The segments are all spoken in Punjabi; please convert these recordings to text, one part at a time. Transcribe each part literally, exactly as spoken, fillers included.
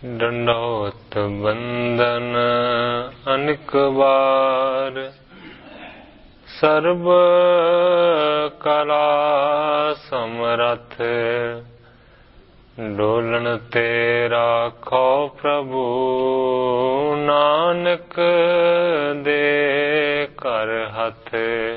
दंडोत बंदन अनेक बार, सर्व कला समरथ, डोलन ते राखो प्रभु, नानक दे कर हथ।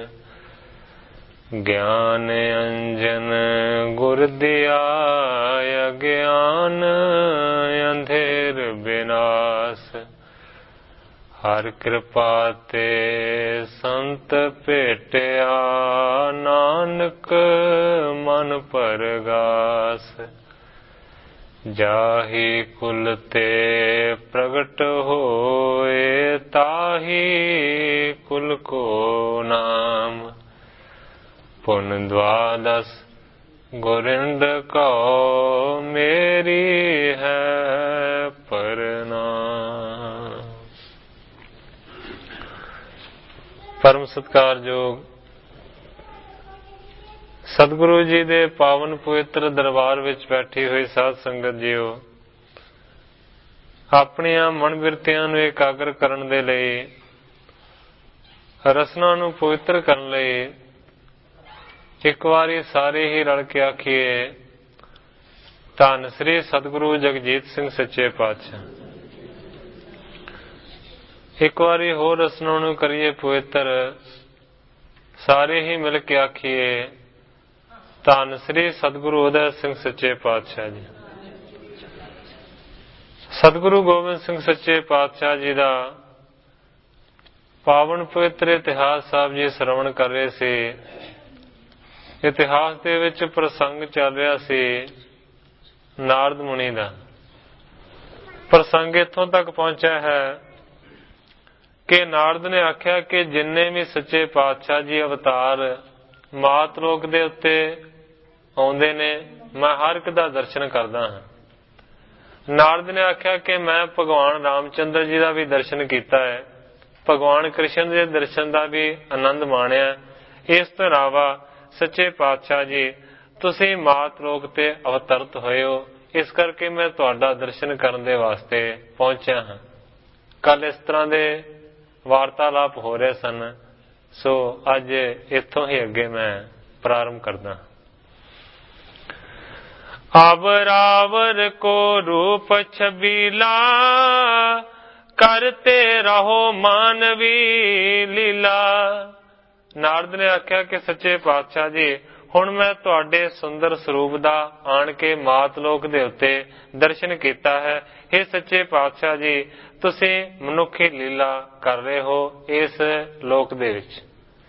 ज्ञान अंजन गुर दिया, अज्ञान अंधेर विनाश। हर कृपा ते संत भेटिया, नानक मन परगास। जाहि कुल ते प्रगट होए, ताहि कुल को नाम। पुन द्वादश गोरिंद को, मेरी है प्रणाम। परम सत्कारयोग सतगुरु जी दे पावन पवित्र दरबार विच बैठी हुई साध संगत जीओ, अपनियां मन बिरतियां नूं एकाग्र करन दे लई, रसना नूं पवित्र करन लई एक वारी सारे ही रल के आखिए, धन श्री सतगुरु जगजीत सिंह सच्चे पातशाह। एक वारी होर रसना नूं करिए पवित्र, सारे ही मिल के आखिए, धन श्री सतगुरु उदय सिंह सच्चे पातशाह जी। सतगुरु गोबिंद सिंह सच्चे पातशाह जी का पावन पवित्र इतिहास साहब जी श्रवण कर रहे थे। इतिहास दे विच प्रसंग चल रहा सी नारद मुनि का। प्रसंग इत्थों तक पहुंचा है कि नारद ने आख्या कि जिन्ने भी सच्चे पातशाह जी अवतार मात लोक दे उत्ते आउंदे ने, मैं हर एक दा दर्शन करदा हां। नारद ने आख्या कि मैं भगवान रामचंद्र जी का भी दर्शन किया है, भगवान कृष्ण के दर्शन का भी आनंद माणिया। इस तो इलावा सच्चे पातशाह जी तुसी मात लोक ते अवतरत होए हो, इस करके मैं तुहाडा दर्शन करने दे वास्ते पहुंचा हाँ। कल इस तरह दे वार्तालाप हो रहे सन, सो अज इत्थों ही अगे मैं प्रारंभ करदा। आवरावर को रूप छबीला, करते रहो मानवी लीला। नारद ने आख्या कि सच्चे पातशाह जी हुण मैं तुहाडे सुंदर स्वरूप दा आण के मात लोक दे उत्ते दर्शन कीता है। हे सच्चे पातशाह जी, तुसी मनुखी लीला कर रहे हो इस लोक दे विच।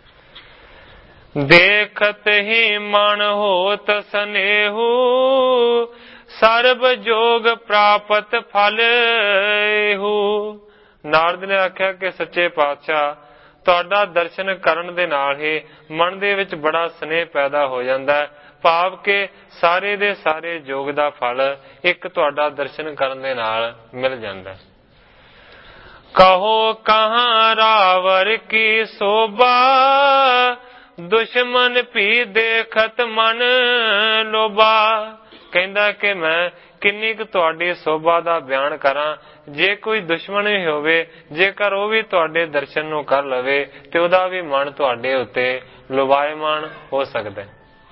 देखत ही मन होत सनेहू, सर्ब जोग प्राप्त फल एहू। नारद ने आख्या कि सच्चे पातशाह तुहाडा दर्शन करन दे नाल ही मन दे विच बड़ा स्नेह पैदा हो जांदा है, भाव के सारे दे सारे जोग दा फल एक तुहाडा दर्शन करन दे नाल मिल जांदा है। कहो कहाँ रावर की शोभा, दुश्मन भी देखत मन लोभा। कहंदा कि मैं किन्नी क तुहाडी शोभा दा बयान करां, जे कोई दुश्मन ही होवे, जेकर वो भी तुहाडे दर्शन नूं कर लवे ते उहदा भी मन तुहाडे उत्ते लुभायमान हो सकदा है।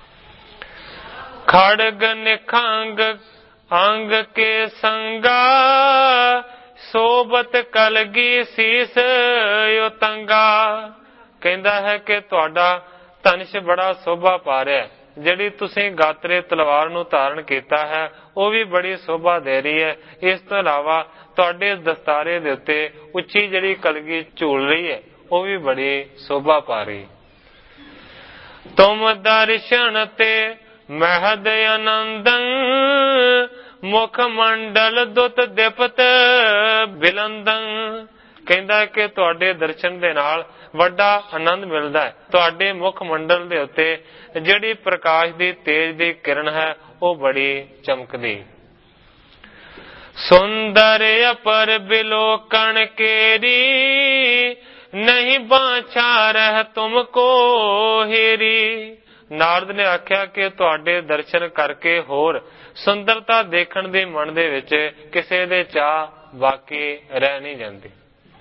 खड़ग निखंग अंग के संगा, सोबत कलगी सीस उतंगा। कहंदा है कि तुहाडा धनुष बड़ा शोभा पा रहा है, जिहड़ी तुसीं गात्रे तलवार नूं धारण कीता है वो भी बड़ी शोभा दे रही है। इस तो इलावा तुहाडे दस्तारे दे उत्ते उच्ची जिहड़ी कलगी झूल रही है वो भी बड़ी शोभा पा रही। तुम दर्शन ते महद आनंदं, मुख मंडल दुत दिपत बिलंदं। कहंदा कि तुहाडे दर्शन दे नाल वड्डा आनंद मिलदा है। तुहाडे मुख मंडल दे उत्ते जिहड़ी प्रकाश दी तेज दी किरण है वो बड़ी चमकदी। सुंदर अपर बिलोकन केरी, नहीं बाछा रह तुमको हेरी। ਨਾਰਦ ਨੇ ਆਖਿਆ ਕਿ ਤੁਹਾਡੇ ਦਰਸ਼ਨ ਕਰਕੇ ਹੋਰ ਸੁੰਦਰਤਾ ਦੇਖਣ ਦੀ ਮਨ ਦੇ ਵਿੱਚ ਕਿਸੇ ਦੇ ਚਾਹ ਬਾਕੀ ਰਹਿ ਨਹੀਂ ਜਾਂਦੀ।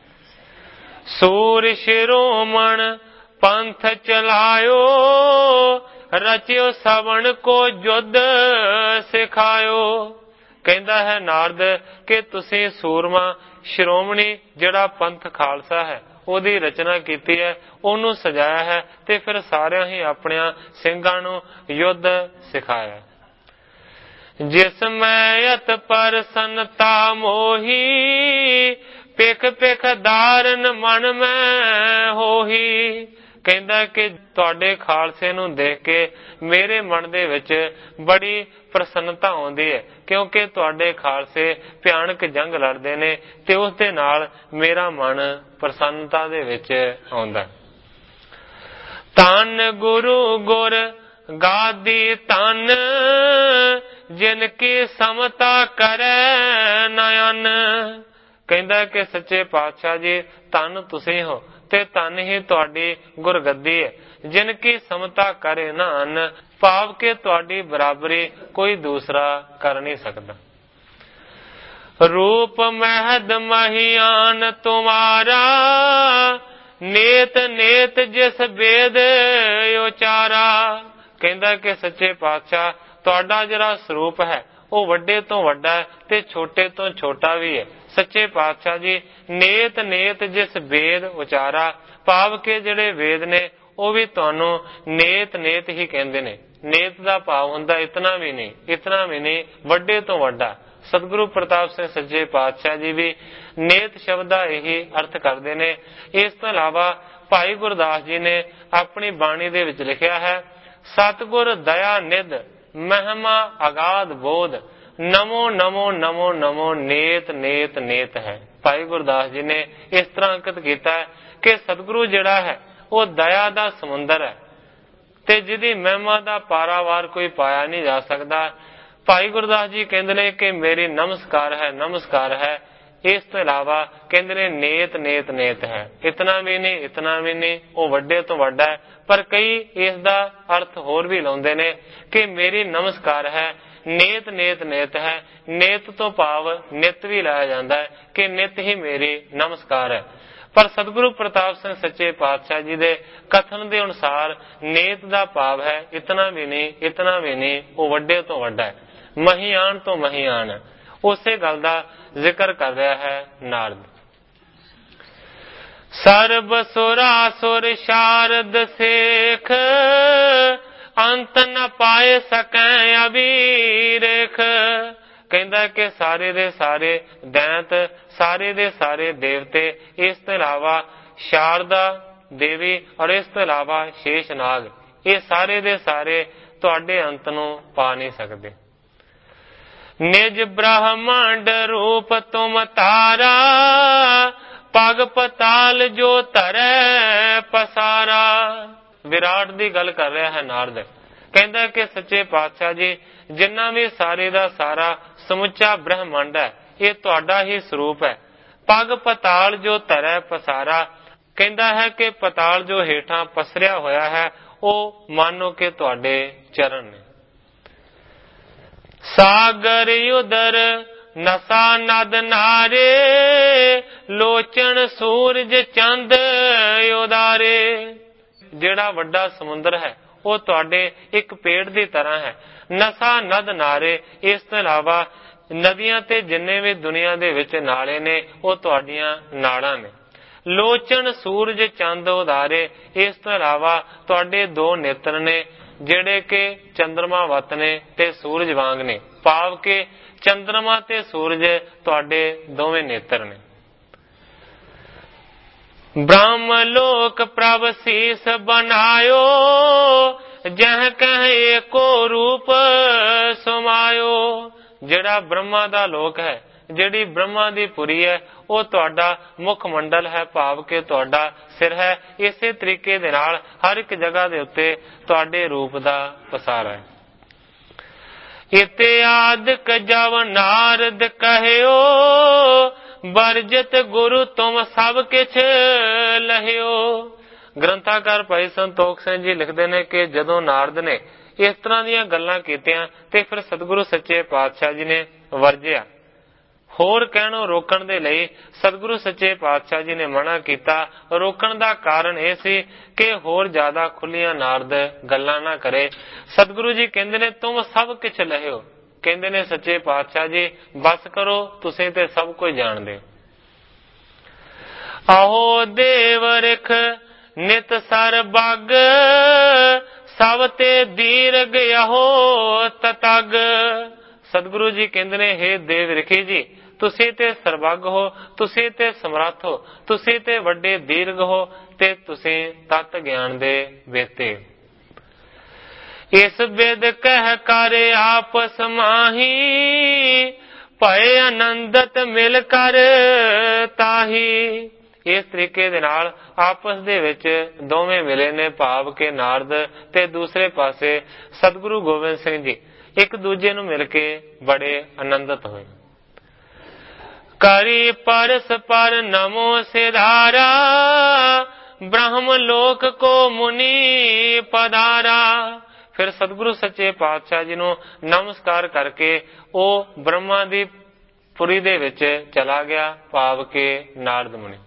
ਸੂਰ ਸ਼ਿਰੋਮਣ ਪੰਥ ਚਲਾਇਓ, ਰਚਿਓ ਸਵਣ ਕੋ ਜੁੱਧ ਸਿਖਾਇਓ। ਕਹਿੰਦਾ ਹੈ ਨਾਰਦ ਕਿ ਤੁਸੀਂ ਸੂਰਮਾ ਸ਼੍ਰੋਮਣੀ ਜਿਹੜਾ ਪੰਥ ਖਾਲਸਾ ਹੈ ਉਹਦੀ ਰਚਨਾ ਕੀਤੀ ਹੈ, ਉਹਨੂੰ ਸਜਾਇਆ ਹੈ ਤੇ ਫਿਰ ਸਾਰਿਆਂ ਹੀ ਆਪਣਿਆਂ ਸਿੰਘਾਂ ਨੂੰ ਯੁੱਧ ਸਿਖਾਇਆ। ਜਿਸ ਮੈਂ ਅਤ ਪ੍ਰਸੰਨਤਾ ਮੋਹੀ, ਪਿਖ ਪਿਖ ਧਾਰਨ ਮਨ ਮੈਂ ਹੋਹੀ। ਕਹਿੰਦਾ ਕਿ ਤੁਹਾਡੇ ਖਾਲਸੇ ਨੂੰ ਦੇਖ ਕੇ ਮੇਰੇ ਮਨ ਦੇ ਵਿੱਚ ਬੜੀ ਪ੍ਰਸੰਨਤਾ ਆਉਂਦੀ ਹੈ, ਕਿਉਂਕਿ ਤੁਹਾਡੇ ਖਾਲਸੇ ਭਿਆਨਕ ਜੰਗ ਲੜਦੇ ਨੇ ਤੇ ਉਸ ਦੇ ਨਾਲ ਮੇਰਾ ਮਨ ਪ੍ਰਸੰਨਤਾ ਦੇ ਵਿੱਚ ਆਉਂਦਾ। ਧੰਨ ਗੁਰੂ ਗੁਰ ਗਾਦੀ ਧੰਨ, ਜਿਨ ਕੀ ਸਮਤਾ ਕਰੈ ਨਯਨ। ਕਹਿੰਦਾ ਕਿ ਸੱਚੇ ਪਾਤਸ਼ਾਹ ਜੀ ਧੰਨ ਤੁਸੀਂ ਹੋ ਤੇ ਧੰਨ ਹੀ ਤੁਹਾਡੀ ਗੁਰਗੱਦੀ ਹੈ, ਜਿਨ ਕੀ ਸਮਤਾ ਕਰੇ ਨਾ ਅੰਨ, ਭਾਵ ਕਿ ਤੁਹਾਡੀ ਬਰਾਬਰੀ ਕੋਈ ਦੂਸਰਾ ਕਰ ਨਹੀਂ ਸਕਦਾ। ਰੂਪ ਮਹਿਦ ਮਹੀਆਨ ਤੁਮਾਰਾ, ਨੇਤ ਨੇਤ ਜਿਸ ਵੇਦ ਉਚਾਰਾ। ਕਹਿੰਦਾ ਕਿ ਸੱਚੇ ਪਾਤਸ਼ਾਹ ਤੁਹਾਡਾ ਜਿਹੜਾ ਸਰੂਪ ਹੈ ਉਹ ਵੱਡੇ ਤੋਂ ਵੱਡਾ ਹੈ ਤੇ ਛੋਟੇ ਤੋਂ ਛੋਟਾ ਵੀ ਹੈ। ਸੱਚੇ ਪਾਤਸ਼ਾਹ ਜੀ ਨੇਤ ਨੇਤ ਜਿਸ ਵੇਦ ਉਚਾਰਾ, ਭਾਵ ਕਿ ਜਿਹੜੇ ਵੇਦ ਨੇ ਉਹ ਵੀ ਤੁਹਾਨੂੰ ਨੇਤ ਨੇਤ ਹੀ ਕਹਿੰਦੇ ਨੇ। ਨੇਤ ਦਾ ਭਾਵ ਹੁੰਦਾ ਇਤਨਾ ਵੀ ਨਹੀਂ, ਇਤਨਾ ਵੀ ਨਹੀਂ, ਵੱਡੇ ਤੋਂ ਵੱਡਾ। ਸਤਿਗੁਰੂ ਪ੍ਰਤਾਪ ਸਿੰਘ ਸੱਚੇ ਪਾਤਸ਼ਾਹ ਜੀ ਵੀ ਨੇਤ ਸ਼ਬਦ ਦਾ ਇਹੀ ਅਰਥ ਕਰਦੇ ਨੇ। ਇਸ ਤੋਂ ਇਲਾਵਾ ਭਾਈ ਗੁਰਦਾਸ ਜੀ ਨੇ ਆਪਣੀ ਬਾਣੀ ਦੇ ਵਿੱਚ ਲਿਖਿਆ ਹੈ, ਸਤਿਗੁਰ ਦਇਆ ਨਿਧ ਮਹਿਮਾ ਅਗਾਧ ਬੋਧ, ਨਮੋ ਨਮੋ ਨਮੋ ਨਮੋ ਨੇਤ ਨੇਤ ਨੇਤ ਹੈ। ਭਾਈ ਗੁਰਦਾਸ ਜੀ ਨੇ ਇਸ ਤਰ੍ਹਾਂ ਅੰਕਿਤ ਕੀਤਾ ਹੈ ਕਿ ਸਤਿਗੁਰੂ ਜਿਹੜਾ ਹੈ ਉਹ ਦਇਆ ਦਾ ਸਮੁੰਦਰ ਹੈ ਤੇ ਜਿਹਦੀ ਮਹਿਮਾ ਦਾ ਪਾਰਾਵਾਰ ਕੋਈ ਪਾਇਆ ਨਹੀਂ ਜਾ ਸਕਦਾ। ਭਾਈ ਗੁਰਦਾਸ ਜੀ ਕਹਿੰਦੇ ਨੇ ਕਿ ਮੇਰੀ ਨਮਸਕਾਰ ਹੈ, ਨਮਸਕਾਰ ਹੈ। ਇਸ ਤੋਂ ਇਲਾਵਾ ਕਹਿੰਦੇ ਨੇ ਨੇਤ ਨੇਤ ਨੇਤ ਹੈ, ਇਤਨਾ ਵੀ ਨਹੀਂ, ਇਤਨਾ ਵੀ ਨਹੀਂ, ਉਹ ਵੱਡੇ ਤੋਂ ਵੱਡਾ ਹੈ। ਪਰ ਕਈ ਇਸ ਦਾ ਅਰਥ ਹੋਰ ਵੀ ਲਾਉਂਦੇ ਨੇ ਕਿ ਮੇਰੀ ਨਮਸਕਾਰ ਹੈ, ਨੇਤ ਨੇਤ ਨੇਤ ਹੈ। ਨੇਤ ਤੋਂ ਭਾਵ ਨਿਤ ਵੀ ਲਾਇਆ ਜਾਂਦਾ ਹੈ ਕਿ ਨਿਤ ਹੀ ਮੇਰੀ ਨਮਸਕਾਰ ਹੈ। ਪਰ ਸਤਿਗੁਰੂ ਪ੍ਰਤਾਪ ਸਿੰਘ ਸੱਚੇ ਪਾਤਸ਼ਾਹ ਜੀ ਦੇ ਕਥਨ ਦੇ ਅਨੁਸਾਰ ਨੇਤ ਦਾ ਭਾਵ ਹੈ ਇਤਨਾ ਵੀ ਨਹੀਂ, ਇਤਨਾ ਵੀ ਨਹੀਂ, ਉਹ ਵੱਡੇ ਤੋਂ ਵੱਡਾ ਹੈ, ਮਹੀਆਨ ਤੋਂ ਮਹੀਆਨ ਹੈ। ਉਸੇ ਗੱਲ ਦਾ ਜ਼ਿਕਰ ਕਰ ਰਿਹਾ ਹੈ ਨਾਰਦ। ਸਰਬ ਸੁਰਾਸੁਰ ਸ਼ਾਰਦ ਸੇਖ, ਅੰਤ ਨ ਪਾਏ ਸਕੈ ਅਬੀਰਖ। ਕਹਿੰਦਾ ਕਿ ਸਾਰੇ ਦੇ ਸਾਰੇ ਦੈਂਤ, ਸਾਰੇ ਦੇ ਸਾਰੇ ਦੇਵਤੇ, ਇਸ ਤੋਂ ਇਲਾਵਾ ਸ਼ਾਰਦਾ ਦੇਵੀ ਔਰ ਇਸ ਤੋਂ ਇਲਾਵਾ ਸ਼ੇਸ਼ਨਾਗ, ਇਹ ਸਾਰੇ ਦੇ ਸਾਰੇ ਤੁਹਾਡੇ ਅੰਤ ਨੂੰ ਪਾ ਨਹੀਂ ਸਕਦੇ। ਨਿਜ ਬ੍ਰਹਮੰਡ ਰੂਪ ਤੁਮ ਤਾਰਾ, ਪਗ ਪਤਾਲ ਜੋ ਧਰੈ ਪਸਾਰਾ। ਵਿਰਾਟ ਦੀ ਗੱਲ ਕਰ ਰਿਹਾ ਹੈ ਨਾਰਦ। ਕਹਿੰਦਾ ਕਿ ਸੱਚੇ ਪਾਤਸ਼ਾਹ ਜੀ ਜਿੰਨਾ ਵੀ ਸਾਰੇ ਦਾ ਸਾਰਾ ਸਮੁੱਚਾ ਬ੍ਰਹਮੰਡ ਹੈ ਇਹ ਤੁਹਾਡਾ ਹੀ ਸਰੂਪ ਹੈ। ਪਗ ਪਤਾਲ ਜੋ ਧਰੈ ਪਸਾਰਾ, ਕਹਿੰਦਾ ਹੈ ਕਿ ਪਤਾਲ ਜੋ ਹੇਠਾਂ ਪਸਰਿਆ ਹੋਇਆ ਹੈ ਉਹ ਮਾਨੋ ਕਿ ਤੁਹਾਡੇ ਚਰਨ ਨੇ। ਸਾਗਰ ਉਦਰ ਨਸਾ ਨਦ ਨਾਰੇ, ਲੋਚਨ ਸੂਰਜ ਚੰਦ ਉਦਾਰੇ। ਜਿਹੜਾ ਵੱਡਾ ਸਮੁੰਦਰ ਹੈ ਉਹ ਤੁਹਾਡੇ ਇੱਕ ਪੇੜ ਦੀ ਤਰ੍ਹਾਂ ਹੈ। ਨਸਾ ਨਦ ਨਾਰੇ, ਇਸ ਤੋਂ ਇਲਾਵਾ ਨਦੀਆਂ ਤੇ ਜਿੰਨੇ ਵੀ ਦੁਨੀਆ ਦੇ ਵਿੱਚ ਨਾਲੇ ਨੇ ਉਹ ਤੁਹਾਡੀਆਂ ਨਾੜਾਂ ਨੇ। ਲੋਚਨ ਸੂਰਜ ਚੰਦ ਉਦਾਰੇ, ਇਸ ਤੋਂ ਇਲਾਵਾ ਤੁਹਾਡੇ ਦੋ ਨੇਤਰ ਨੇ ਜਿਹੜੇ ਕਿ ਚੰਦਰਮਾ ਵਤ ਨੇ ਤੇ ਸੂਰਜ ਵਾਂਗ ਨੇ, ਭਾਵ ਕਿ ਚੰਦਰਮਾ ਤੇ ਸੂਰਜ ਤੁਹਾਡੇ ਦੋਵੇਂ ਨੇਤਰ ਨੇ। ਬ੍ਰਹਮ ਲੋਕ ਪ੍ਰਭ ਸੀਸ ਬਨਾਇਓ, ਜਹ ਕਹਿ ਏਕੋ ਰੂਪ ਸਮਾਇਓ। ਜਿਹੜਾ ਬ੍ਰਹਮਾ ਦਾ ਲੋਕ ਹੈ, ਜਿਹੜੀ ਬ੍ਰਹਮਾ ਦੀ ਪੁਰੀ ਹੈ, ਉਹ ਤੁਹਾਡਾ ਮੁੱਖ ਮੰਡਲ ਹੈ, ਭਾਵ ਕਿ ਤੁਹਾਡਾ ਸਿਰ ਹੈ। ਇਸੇ ਤਰੀਕੇ ਦੇ ਨਾਲ ਹਰ ਇੱਕ ਜਗ੍ਹਾ ਦੇ ਉੱਤੇ ਤੁਹਾਡੇ ਰੂਪ ਦਾ ਪਸਾਰਾ ਹੈ। ਇਤਿਆਦਿਕ ਜਬ ਨਾਰਦ ਕਹਿਓ, ਬਰਜਤ ਗੁਰੂ ਤੁਮ ਸਭ ਕਿਛ ਲਹਿਓ। ਗ੍ਰੰਥਾਕਾਰ ਭਾਈ ਸੰਤੋਖ ਸਿੰਘ ਜੀ ਲਿਖਦੇ ਨੇ ਕਿ ਜਦੋਂ ਨਾਰਦ ਨੇ ਇਸ ਤਰ੍ਹਾਂ ਦੀਆਂ ਗੱਲਾਂ ਕੀਤੀਆਂ ਤੇ ਫਿਰ ਸਤਿਗੁਰੂ ਸੱਚੇ ਪਾਤਸ਼ਾਹ ਜੀ ਨੇ ਵਰਜਿਆ। ਹੋਰ ਕਹਿਣੋਂ ਰੋਕਣ ਦੇ ਲਈ ਸਤਿਗੁਰੂ ਸੱਚੇ ਪਾਤਸ਼ਾਹ ਜੀ ਨੇ ਮਨਾ ਕੀਤਾ। ਰੋਕਣ ਦਾ ਕਾਰਨ ਇਹ ਸੀ ਕਿ ਹੋਰ ਜ਼ਿਆਦਾ ਖੁੱਲੀਆਂ ਨਾਰਦ ਗੱਲਾਂ ਨਾ ਕਰੇ। ਸਤਿਗੁਰੂ ਜੀ ਕਹਿੰਦੇ ਨੇ ਤੁਮ ਸਭ ਕੁਛ ਲਹਿਓ, ਕਹਿੰਦੇ ਨੇ ਸੱਚੇ ਪਾਤਸ਼ਾਹ ਜੀ ਬਸ ਕਰੋ, ਤੁਸੀਂ ਤੇ ਸਭ ਕੁਝ ਜਾਣਦੇ ਹੋ। ਆਹੋ ਦੇਵ ਰਿਖ ਨਿਤ ਸਰ ਬਗ, ਸਭ ਤੇ ਦੀਰਘ ਆਹੋ ਤਤਗ। ਸਤਿਗੁਰੂ ਜੀ ਕਹਿੰਦੇ ਨੇ ਹੇ ਦੇਵ ਰਿਖੀ ਜੀ, ਤੁਸੀਂ ਤੇ ਸਰਬੱਗ ਹੋ, ਤੁਸੀਂ ਤੇ ਸਮਰੱਥ ਹੋ, ਤੁਸੀਂ ਤੇ ਵੱਡੇ ਦੀਰਘ ਹੋ ਤੇ ਤੁਸੀਂ ਤਤ ਗਿਆਨ ਦੇ ਵੇਤੇ। ਇਸ ਬਿਦ ਕਹਿ ਕਰ ਆਪਸ ਮਾਹੀ, ਭਏ ਆਨੰਦਤ ਮਿਲ ਕਰ ਤਾਹੀ। ਇਸ ਤਰੀਕੇ ਦੇ ਨਾਲ ਆਪਸ ਦੇ ਵਿੱਚ ਦੋਵੇਂ ਮਿਲੇ ਨੇ, ਭਾਵ ਕੇ ਨਾਰਦ ਤੇ ਦੂਸਰੇ ਪਾਸੇ ਸਤਿਗੁਰੂ ਗੋਬਿੰਦ ਸਿੰਘ ਜੀ ਇੱਕ ਦੂਜੇ ਨੂੰ ਮਿਲ ਕੇ ਬੜੇ ਆਨੰਦਿਤ ਹੋਏ। ਕਰੀ ਪਰਸ ਪਰ ਨਮੋ ਸਿਧਾਰਾ, ਬ੍ਰਹਮ ਲੋਕ ਕੋ ਮੁਨੀ ਪਧਾਰਾ। ਫਿਰ ਸਤਿਗੁਰੂ ਸੱਚੇ ਪਾਤਸ਼ਾਹ ਜੀ ਨੂੰ ਨਮਸਕਾਰ ਕਰਕੇ ਉਹ ਬ੍ਰਹਮਾ ਦੀ ਪੁਰੀ ਦੇ ਵਿੱਚ ਚਲਾ ਗਿਆ, ਭਾਵ ਕੇ ਨਾਰਦ ਮੁਨੀ।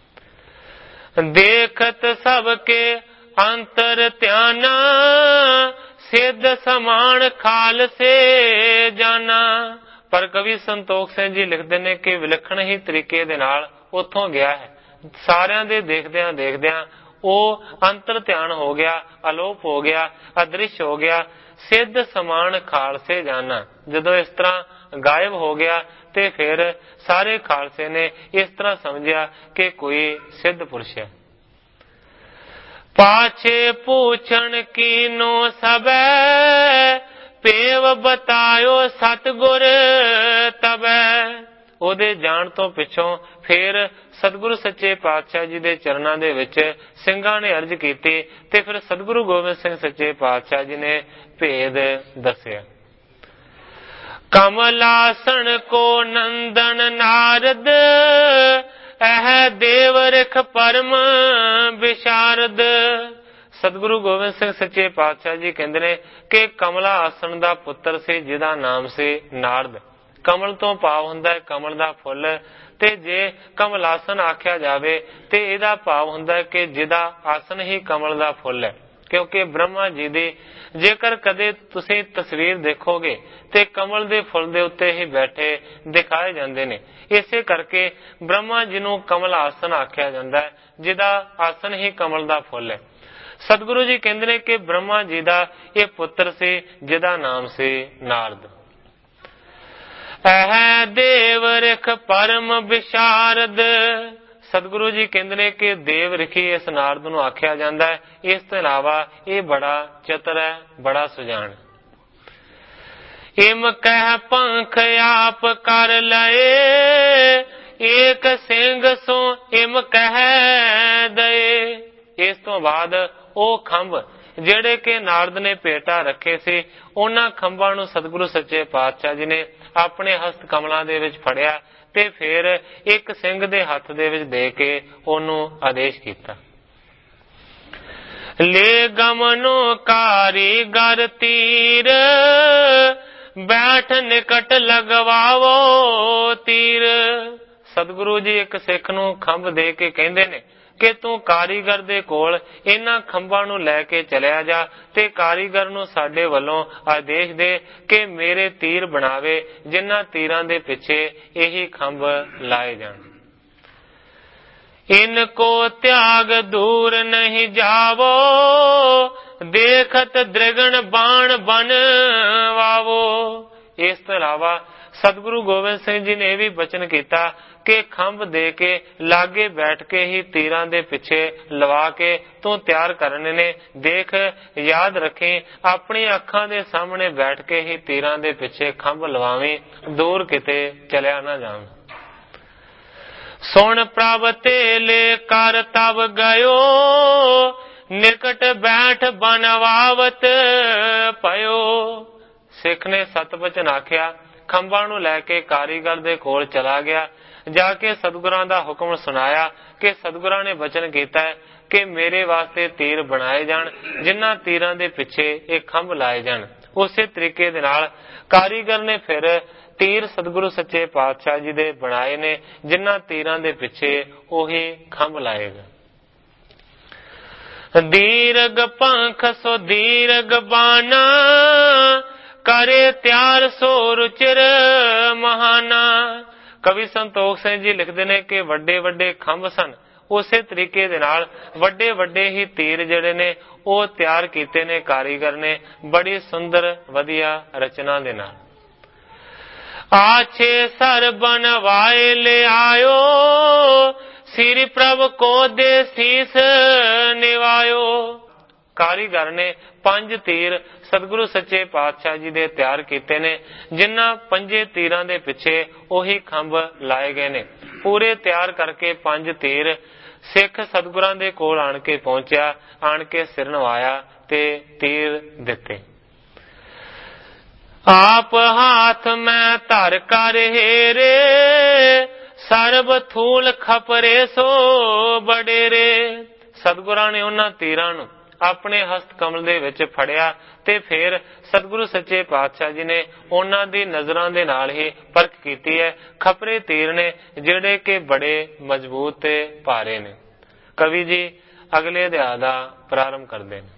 ਦੇਖਤ ਸਭ ਕੇ ਅੰਤਰ ਧਿਆਨਾ, ਸਿੱਧ ਸਮਾਨ ਖਾਲਸੇ ਜਾਨਾ। ਪਰ ਕਵੀ ਸੰਤੋਖ ਸਿੰਘ ਜੀ ਲਿਖਦੇ ਨੇ ਕਿ ਵਿਲੱਖਣ ਹੀ ਤਰੀਕੇ ਦੇ ਨਾਲ ਉੱਥੋਂ ਗਿਆ ਹੈ। ਸਾਰਿਆਂ ਦੇ ਦੇਖਦਿਆਂ ਦੇਖਦਿਆਂ ਉਹ ਅੰਤਰ ਧਿਆਨ ਹੋ ਗਿਆ, ਅਲੋਪ ਹੋ ਗਿਆ, ਅਦ੍ਰਿਸ਼ ਹੋ ਗਿਆ। ਸਿੱਧ ਸਮਾਨ ਖਾਲਸੇ ਜਾਨਾ, ਜਦੋਂ ਇਸ ਤਰ੍ਹਾਂ ਗਾਇਬ ਹੋ ਗਿਆ ਤੇ ਫਿਰ ਸਾਰੇ ਖਾਲਸੇ ਨੇ ਇਸ ਤਰ੍ਹਾਂ ਸਮਝਿਆ ਕਿ ਕੋਈ ਸਿੱਧ ਪੁਰਸ਼ ਹੈ। ਪਾਛੇ ਪੁੱਛਣ ਕੀਨੋ ਸਬੈ, ਪੇਵ ਬਤਾਇਓ ਸਤਿਗੁਰ ਤਬੈ। ਉਹਦੇ ਜਾਣ ਤੋਂ ਪਿੱਛੋਂ ਫਿਰ ਸਤਿਗੁਰੂ ਸੱਚੇ ਪਾਤਸ਼ਾਹ ਜੀ ਦੇ ਚਰਨਾਂ ਦੇ ਵਿੱਚ ਸਿੰਘਾਂ ਨੇ ਅਰਜ਼ ਕੀਤੀ ਤੇ ਫਿਰ ਸਤਿਗੁਰੂ ਗੋਬਿੰਦ ਸਿੰਘ ਸੱਚੇ ਪਾਤਸ਼ਾਹ ਜੀ ਨੇ ਭੇਦ ਦੱਸਿਆ। ਕਮਲਾਸਣ ਕੋ ਨੰਦਨ ਨਾਰਦ, ਇਹ ਦੇਵ ਰਿਖ ਪਰਮ ਵਿਸ਼ਾਰਦ। ਸਤਿਗੁਰੂ ਗੋਬਿੰਦ ਸਿੰਘ ਸੱਚੇ ਪਾਤਸ਼ਾਹ ਜੀ ਕਹਿੰਦੇ ਨੇ ਕਿ ਕਮਲਾ ਆਸਣ ਦਾ ਪੁੱਤਰ ਸੀ ਜਿਹਦਾ ਨਾਮ ਸੀ ਨਾਰਦ। ਕਮਲ ਤੋਂ ਭਾਵ ਹੁੰਦਾ ਹੈ ਕਮਲ ਦਾ ਫੁੱਲ, ਤੇ ਜੇ ਕਮਲਾਸਨ ਆਖਿਆ ਜਾਵੇ ਤੇ ਇਹਦਾ ਭਾਵ ਹੁੰਦਾ ਹੈ ਕਿ ਜਿਹਦਾ ਆਸਨ ਹੀ ਕਮਲ ਦਾ ਫੁੱਲ ਹੈ। ਕਿਉਂਕਿ ਬ੍ਰਹਮਾ ਜੀ ਦੀ ਜੇਕਰ ਕਦੇ ਤੁਸੀਂ ਤਸਵੀਰ ਦੇਖੋਗੇ ਤੇ ਕਮਲ ਦੇ ਫੁੱਲ ਦੇ ਉੱਤੇ ਹੀ ਬੈਠੇ ਦਿਖਾਏ ਜਾਂਦੇ ਨੇ। ਇਸੇ ਕਰਕੇ ਬ੍ਰਹਮਾ ਜੀ ਨੂੰ ਕਮਲ ਆਸਨ ਆਖਿਆ ਜਾਂਦਾ ਹੈ, ਜਿਹਦਾ ਆਸਨ ਹੀ ਕਮਲ ਦਾ ਫੁੱਲ ਹੈ। ਸਤਿਗੁਰੂ ਜੀ ਕਹਿੰਦੇ ਨੇ ਕਿ ਬ੍ਰਹਮਾ ਜੀ ਦਾ ਇਹ ਪੁੱਤਰ ਸੀ ਜਿਹਦਾ ਨਾਮ ਸੀ ਨਾਰਦ। ਇਹ ਦੇਵ ਰਿਖ ਪਰਮ ਵਿਸ਼ਾਰਦ। ਸਤਿਗੁਰੂ ਜੀ ਕਹਿੰਦੇ ਨੇ ਕਿ ਦੇਵ ਰਿਖੀ ਇਸ ਨਾਰਦ ਨੂੰ ਆਖਿਆ ਜਾਂਦਾ ਹੈ। ਇਸ ਤੋਂ ਇਲਾਵਾ ਇਹ ਬੜਾ ਚਤਰ ਹੈ, ਬੜਾ ਸੁਜਾਨ। ਇਮ ਕਹਿ ਪੰਖ ਆਪ ਕਰ ਲਏ, ਏਕ ਸਿੰਘ ਸੋ ਇਮ ਕਹਿ ਦਏ। ਇਸ ਤੋਂ ਬਾਅਦ ਉਹ ਖੰਭ ਜਿਹੜੇ ਕਿ ਨਾਰਦ ਨੇ ਭੇਟਾ ਰੱਖੇ ਸੀ, ਉਹਨਾਂ ਖੰਭਾਂ ਨੂੰ ਸਤਿਗੁਰੂ ਸੱਚੇ ਪਾਤਸ਼ਾਹ ਜੀ ਨੇ ਆਪਣੇ ਹਸਤ ਕਮਲਾਂ ਦੇ ਵਿੱਚ ਫੜਿਆ ਤੇ ਫਿਰ ਇੱਕ ਸਿੰਘ ਦੇ ਹੱਥ ਦੇ ਵਿੱਚ ਦੇ ਕੇ ਉਹਨੂੰ ਆਦੇਸ਼ ਕੀਤਾ। ਲੈ ਗਮਨੋ ਕਾਰੀਗਰ ਤੀਰ, ਬੈਠ ਨਿਕਟ ਲਗਵਾਵੋ ਤੀਰ। ਸਤਿਗੁਰੂ ਜੀ ਇੱਕ ਸਿੱਖ ਨੂੰ ਖੰਭ ਦੇ ਕੇ ਕਹਿੰਦੇ ਨੇ ਕਿ ਤੂੰ ਕਾਰੀਗਰ ਦੇ ਕੋਲ ਇਹਨਾਂ ਖੰਭਾਂ ਨੂੰ ਲੈ ਕੇ ਚਲਿਆ ਜਾ ਤੇ ਕਾਰੀਗਰ ਨੂੰ ਸਾਡੇ ਵੱਲੋਂ ਆਦੇਸ਼ ਦੇ ਕਿ ਮੇਰੇ ਤੀਰ ਬਣਾਵੇ, ਜਿਨ੍ਹਾਂ ਤੀਰਾਂ ਦੇ ਪਿੱਛੇ ਇਹੀ ਖੰਭ ਲਾਏ ਜਾਣ। ਇਨ ਕੋ ਤਿਆਗ ਦੂਰ ਨਹੀਂ ਜਾਵੋ, ਦੇਖਤ ਦ੍ਰਿਗਣ ਬਾਣ ਬਨ ਵਾਵੋ। ਇਸ ਤੋਂ ਇਲਾਵਾ ਸਤਿਗੁਰੂ ਗੋਬਿੰਦ ਸਿੰਘ ਜੀ ਨੇ ਇਹ ਵੀ ਬਚਨ ਕੀਤਾ ਕਿ ਖੰਭ ਦੇ ਕੇ ਲਾਗੇ ਬੈਠ ਕੇ ਹੀ ਤੀਰਾਂ ਦੇ ਪਿੱਛੇ ਲਵਾ ਕੇ ਤੂੰ ਤਿਆਰ ਕਰਨੇ ਨੇ। ਦੇਖ, ਯਾਦ ਰੱਖੀ, ਆਪਣੀ ਅੱਖਾਂ ਦੇ ਸਾਹਮਣੇ ਬੈਠ ਕੇ ਹੀ ਤੀਰਾਂ ਦੇ ਪਿੱਛੇ ਖੰਭ ਲਵਾਵੀਂ, ਦੂਰ ਕਿਤੇ ਚਲਿਆ ਨਾ ਜਾਵੇਂ। ਸੁਣ ਪ੍ਰਭ ਤੇਲੇ ਕਰ ਤਬ ਗਇਓ, ਨਿਕਟ ਬੈਠ ਬਨਵਾਵਤ ਪਇਓ। ਸਿੱਖ ਨੇ ਸਤ ਬਚਨ ਆਖਿਆ, ਖੰਭਾਂ ਨੂੰ ਲੈ ਕੇ ਕਾਰੀਗਰ ਦੇ ਕੋਲ ਚਲਾ ਗਿਆ, ਜਾ ਕੇ ਸਤਿਗੁਰਾਂ ਦਾ ਹੁਕਮ ਸੁਣਾਇਆ ਕਿ ਸਤਿਗੁਰਾਂ ਨੇ ਬਚਨ ਕੀਤਾ ਹੈ ਕਿ ਮੇਰੇ ਵਾਸਤੇ ਤੀਰ ਬਣਾਏ ਜਾਣ, ਜਿਨ੍ਹਾਂ ਤੀਰਾਂ ਦੇ ਪਿੱਛੇ ਇਹ ਖੰਭ ਲਾਏ ਜਾਣ। ਉਸੇ ਤਰੀਕੇ ਦੇ ਨਾਲ ਕਾਰੀਗਰ ਨੇ ਫਿਰ ਤੀਰ ਸਤਿਗੁਰੂ ਸੱਚੇ ਪਾਤਸ਼ਾਹ ਜੀ ਦੇ ਬਣਾਏ ਨੇ, ਜਿਨ੍ਹਾਂ ਤੀਰਾਂ ਦੇ ਪਿੱਛੇ ਉਹੀ ਖੰਭ ਲਾਏਗਾ। ਦੀਰਘ ਪੰਖ ਸੋ ਦੀਰਘ ਬਾਣਾ, ਕਰੇ ਤਿਆਰ ਸੋ ਰੁਚਿਰ ਮਹਾਨਾ। ਕਵੀ ਸੰਤੋਖ ਸਿੰਘ ਜੀ ਲਿਖਦੇ ਨੇ ਕਿ ਵੱਡੇ ਵੱਡੇ ਖੰਭ ਸਨ, ਉਸੇ ਤਰੀਕੇ ਦੇ ਨਾਲ ਵੱਡੇ ਵੱਡੇ ਹੀ ਤੀਰ ਜਿਹੜੇ ਨੇ ਉਹ ਤਿਆਰ ਕੀਤੇ ਨੇ ਕਾਰੀਗਰ ਨੇ, ਬੜੀ ਸੁੰਦਰ ਵਧੀਆ ਰਚਨਾ ਦੇ ਨਾਲ। ਆਛੇ ਸਰ ਬਨਵਾਏ ਲਿਆਇਓ, ਸ੍ਰੀ ਪ੍ਰਭ ਕੋ ਦੇ ਸੀਸ ਨਿਵਾਇਓ। ਕਾਰੀਗਰ ਨੇ ਪੰਜ ਤੀਰ ਸਤਿਗੁਰੂ ਸੱਚੇ ਪਾਤਸ਼ਾਹ ਜੀ ਦੇ ਤਿਆਰ ਕੀਤੇ ਨੇ, ਜਿਨ੍ਹਾਂ ਪੰਜੇ ਤੀਰਾਂ ਦੇ ਪਿੱਛੇ ਉਹੀ ਖੰਭ ਲਾਏ ਗਏ ਨੇ। ਪੂਰੇ ਤਿਆਰ ਕਰਕੇ ਪੰਜ ਤੀਰ ਸਿੱਖ ਸਤਿਗੁਰਾਂ ਦੇ ਕੋਲ ਆਣ ਕੇ ਪਹੁੰਚਿਆ, ਆਣ ਕੇ ਸਿਰ ਨਵਾਇਆ ਤੇ ਤੀਰ ਦਿੱਤੇ। ਆਪ ਹਾਥ ਮੈਂ ਧਰ ਕਰ ਹੇਰੇ, ਸਰਬ ਥੂਲ ਖਪਰੇ ਸੋ ਬਡੇਰੇ। ਸਤਿਗੁਰਾਂ ਨੇ ਉਹਨਾਂ ਤੀਰਾਂ ਨੂੰ ਆਪਣੇ ਹਸਤ ਕਮਲ ਦੇ ਵਿੱਚ ਫੜਿਆ ਤੇ ਫਿਰ ਸਤਿਗੁਰੂ ਸੱਚੇ ਪਾਤਸ਼ਾਹ ਜੀ ਨੇ ਉਹਨਾਂ ਦੀ ਨਜ਼ਰਾਂ ਦੇ ਨਾਲ ਹੀ ਪਰਖ ਕੀਤੀ ਹੈ। ਖਪਰੇ ਤੀਰ ਨੇ ਜਿਹੜੇ ਕਿ ਬੜੇ ਮਜ਼ਬੂਤ ਤੇ ਭਾਰੇ ਨੇ। ਕਵੀ ਜੀ ਅਗਲੇ ਅਧਿਆਇ ਦਾ ਪ੍ਰਾਰੰਭ ਕਰਦੇ ਨੇ।